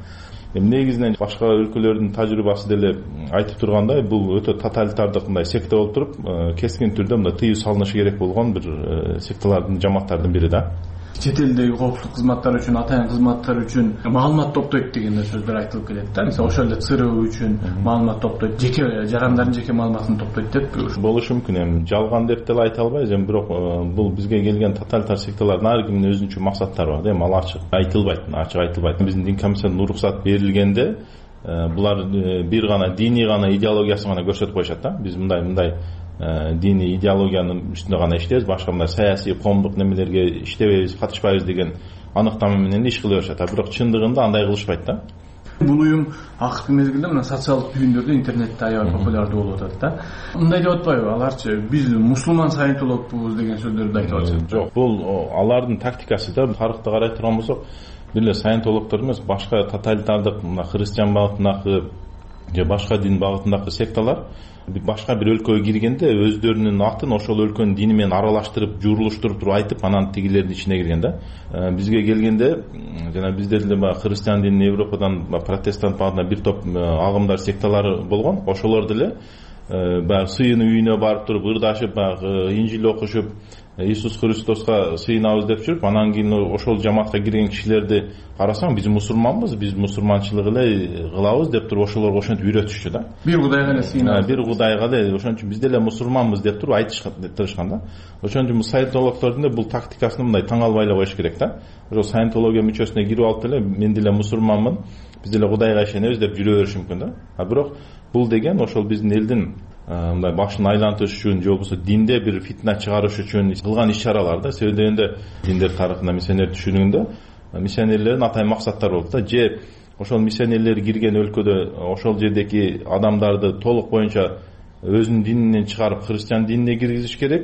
Негизинен башка өлкөлөрдүн тажрыйбасы деле айтып тургандай, бул өтө тоталитардык мындай секта болуп туруп, кескин түрдө мындай тыюу салынышы керек болгон бир секталардын, жамааттардын бири да. Чет элдеги коопсуздук кызматтары үчүн, атайын кызматтар үчүн маалымат топтойт деген сөздөр айтылып келет да. Мисалы ошол эле ЦРУ үчүн маалымат топтойт, жеке жарандардын жеке маалыматын топтойт деп болушу мүмкүн. Эми жалган деп деле айта албайбыз, бирок бул бизге келген тоталитар секталардын ар кимдин өзүнчө максаттары бар да. Эми ал ачык айтылбайт. Биздин дин комиссиясынан уруксат берилгенде булар бир гана диний гана идеологиясын гана көрсөтүп коюшат да. Биз мындай диний идеологиянын үстүндө гана иштейбиз, башка мындай саясий, коомдук немелерге иштебейбиз, катышпайбыз деген аныктама менен иш кыла беришет. Бирок чындыгында андай кылышпайт да. Бул уюм акыркы мезгилде мына социалдык түйүндөрдө интернетте аябай популярдуу болуп атат да. Мындай деп атпайбы аларчы, биз мусулман саентологбуз деген сөздөрдү айтып атышат. Жок, бул алардын тактикасы да. Тарыхты карай турган болсок, бир эле саентологдор эмес, башка тоталитардык мына христиан багытындагы же башка дин багытындагы секталар башка бир өлкөгө киргенде өздөрүнүн атын ошол өлкөнүн дини менен аралаштырып, журулуштуруп туруп айтып, анан тигилердин ичине кирген да. Бизге келгенде жана бизде деле баягы христиан динин Европадан протестант багытына бир топ агымдар, секталары болгон. Ошолор деле баягы сыйынын үйүнө барып туруп, ырдашып, баягы инжил окушуп, Иисус Христоска сыйынабыз деп жүрүп, анан кийин ошол жамаатка кирген кишилерди карасаң, биз мусулманбыз, биз мусулманчылык эле кылабыз деп туруп ошолорго ошентип үйрөтүшчү да. Бир кудайга эле сыйынабыз. Бир кудайга эле, ошон үчүн биз деле мусулманбыз деп туруп айтышкан да. Ошон үчүн саентологдордун да бул тактикасын мындай таң албай эле коюш керек да. Ошол саентология мүчөсүнө кирип алып деле мен деле мусулманмын, биз деле кудайга ишенебиз деп жүрө бериши мүмкүн да. Бирок бул деген ошол биздин элдин мындай башын айлантыш үчүн же болбосо динде бир фитна чыгарыш үчүн кылган иш-чаралар да. Себеби дегенде диндер тарыхында миссионер түшүнүгүндө миссионерлердин атайын максаттары болот да. Же ошол миссионерлер кирген өлкөдө ошол жердеги адамдарды толук боюнча өзүнүн дининен чыгарып христиан динине киргизиш керек,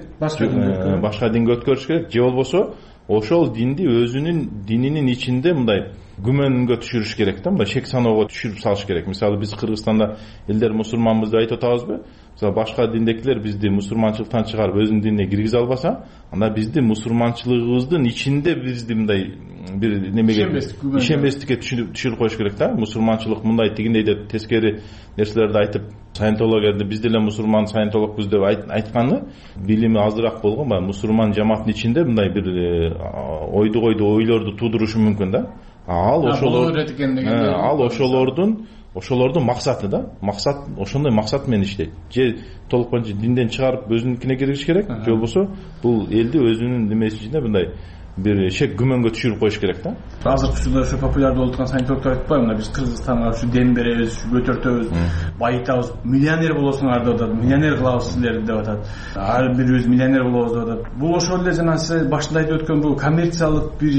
башка динге өткөрүш керек, же болбосо ошол динди өзүнүн дининин ичинде мындай күмөнгө түшүрүш керек да, мындай шек саноого түшүрүп салыш керек. Мисалы биз Кыргызстанда элдер мусулманбыз деп айтып атабызбы? Мисалы башка диндекилер бизди мусулманчылыктан чыгарып өзүнүн динине киргизе албаса, анда бизди мусулманчылыгыбыздын ичинде бизди мындай бир немеге ишенбестикке түшүрүп коюш керек да. Мусулманчылык мындай тигиндей деп тескери нерселерди айтып, саентологияда биз деле мусулман саентологбуз деп айтканы билими азыраак болгон баягы мусулман жамааттын ичинде мындай бир ойлорду туудурушу мүмкүн да. Ал ошолордун максаты да. Максат ошондой максат менен иштейт. Же толук боюнча динден чыгарып өзүнүнкүнө киргизиш керек, же болбосо бул элди өзүнүн немеси ичинде мындай бир шек күмөнгө түшүрүп коюш керек да. Азыркы учурда ошо популярдуу болуп турган саентологдор айтпайбы, биз Кыргызстанга ушу дем беребиз, көтөртөбүз, байытабыз, миллионер болосуңар деп атат, миллионер кылабыз силерди деп атат. Ар бирибиз миллионер болобуз деп атат. Бул ошол эле жана сиз башында айтып өткөн бул коммерциялык бир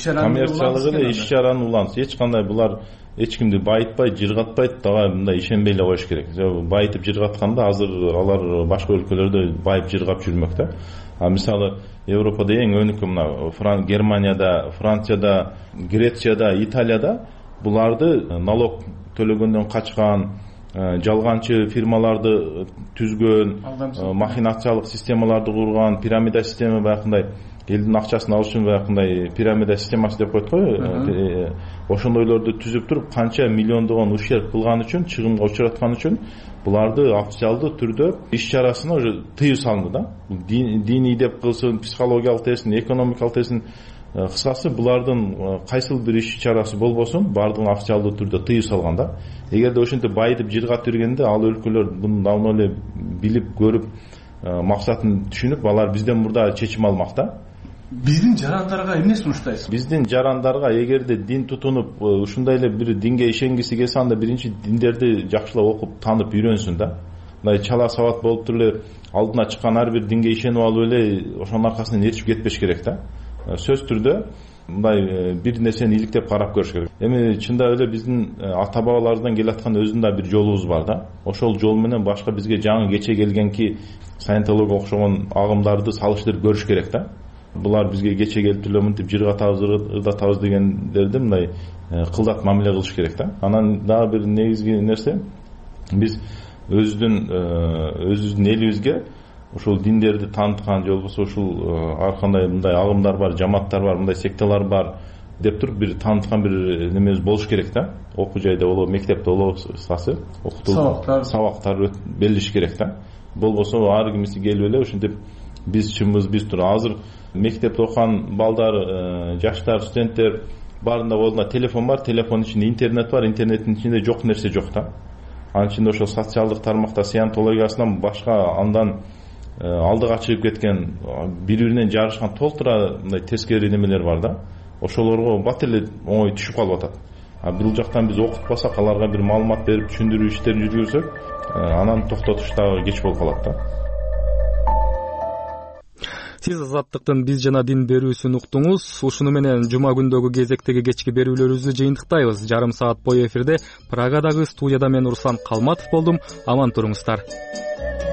иш-чаранын уланысы. Эч кандай булар эч кимди байытпайт, жыргатпайт, дагы мындай ишенбей эле коюш керек. Байытып жыргатканда азыр алар башка өлкөлөрдө байып жыргап жүрмөк да. Мисалы Европада эң өнүккөн мына Германияда, Францияда, Грецияда, Италияда буларды налог төлөгөндөн качкан, жалганчы фирмаларды түзгөн, махинациялык системаларды курган, пирамида система баягындай элдин акчасын алыш үчүн баягындай пирамида системасы деп коет го. Ошондойлорду түзүп туруп канча миллиондогон ущерб кылган үчүн, чыгымга учураткан үчүн буларды официалдуу түрдө иш-чарасына уже тыюу салынды да. Диний деп кылсын, психологиялык десин, экономикалык десин, кыскасы булардын кайсыл бир иш-чарасы болбосун баардыгын официалдуу түрдө тыюу салган да. Эгерде ошентип байытып жыргап жүргенде ал өлкөлөр буну давно эле билип көрүп максатын түшүнүп алар бизден мурда чечим алмак да. Биздин жарандарга эмне сунуштайсыз? Биздин жарандарга эгерде дин тутунуп ушундай эле бир динге ишенгиси келсе, анда биринчи диндерди жакшылап окуп танып үйрөнсүн да. Мындай чала сабат болуп туруп эле алдына чыккан ар бир динге ишенип алып эле ошонун аркасынан эрчип кетпеш керек да. Сөз түрдө мындай бир нерсени иликтеп карап көрүш керек. Эми чындап эле биздин ата бабаларыбыздан келаткан өзүнүн да бир жолубуз бар да. Ошол жол менен башка бизге жаңы кече келгенки саентология окшогон агымдарды салыштырып көрүш керек да. Булар бизге кече келип эле мынтип жыргатабыз, ырдатабыз дегендерди мындай кылдат мамиле кылыш керек да. Анан дагы бир негизги нерсе, биз өзүбүздүн элибизге ошол диндерди тааныткан, же болбосо ушул ар кандай мындай агымдар бар, жамааттар бар, мындай секталар бар деп туруп бир тааныткан бир немебиз болуш керек да. Окуу жайда болобу, мектепте болобу, сабактар берилиш керек да. Болбосо ар кимиси келип эле ушинтип биз чынбыз, биз туруп азыр мектепте окуган балдар, жаштар, студенттер баарында колунда телефон бар, телефондун ичинде интернет бар, интернеттин ичинде жок нерсе жок да. Анын ичинде ошол социалдык тармакта саентологиясынан башка андан алдыга чыгып кеткен, бири-биринен жарышкан толтура мындай тескери немелер бар да. Ошолорго бат эле оңой түшүп калып атат. Бул жактан биз окутпасак, аларга бир маалымат берип түшүндүрүү иштерин жүргүзсөк, анан токтотуш дагы кеч болуп калат да. Сиз Азаттыктын биз жана дин берүүсүн уктуңуз. Ушуну менен жума күндөгү кезектеги кечки берүүлөрүбүздү жыйынтыктайбыз. Жарым саат бою эфирде Прагадагы студияда мен Руслан Калматов болдум. Аман туруңуздар.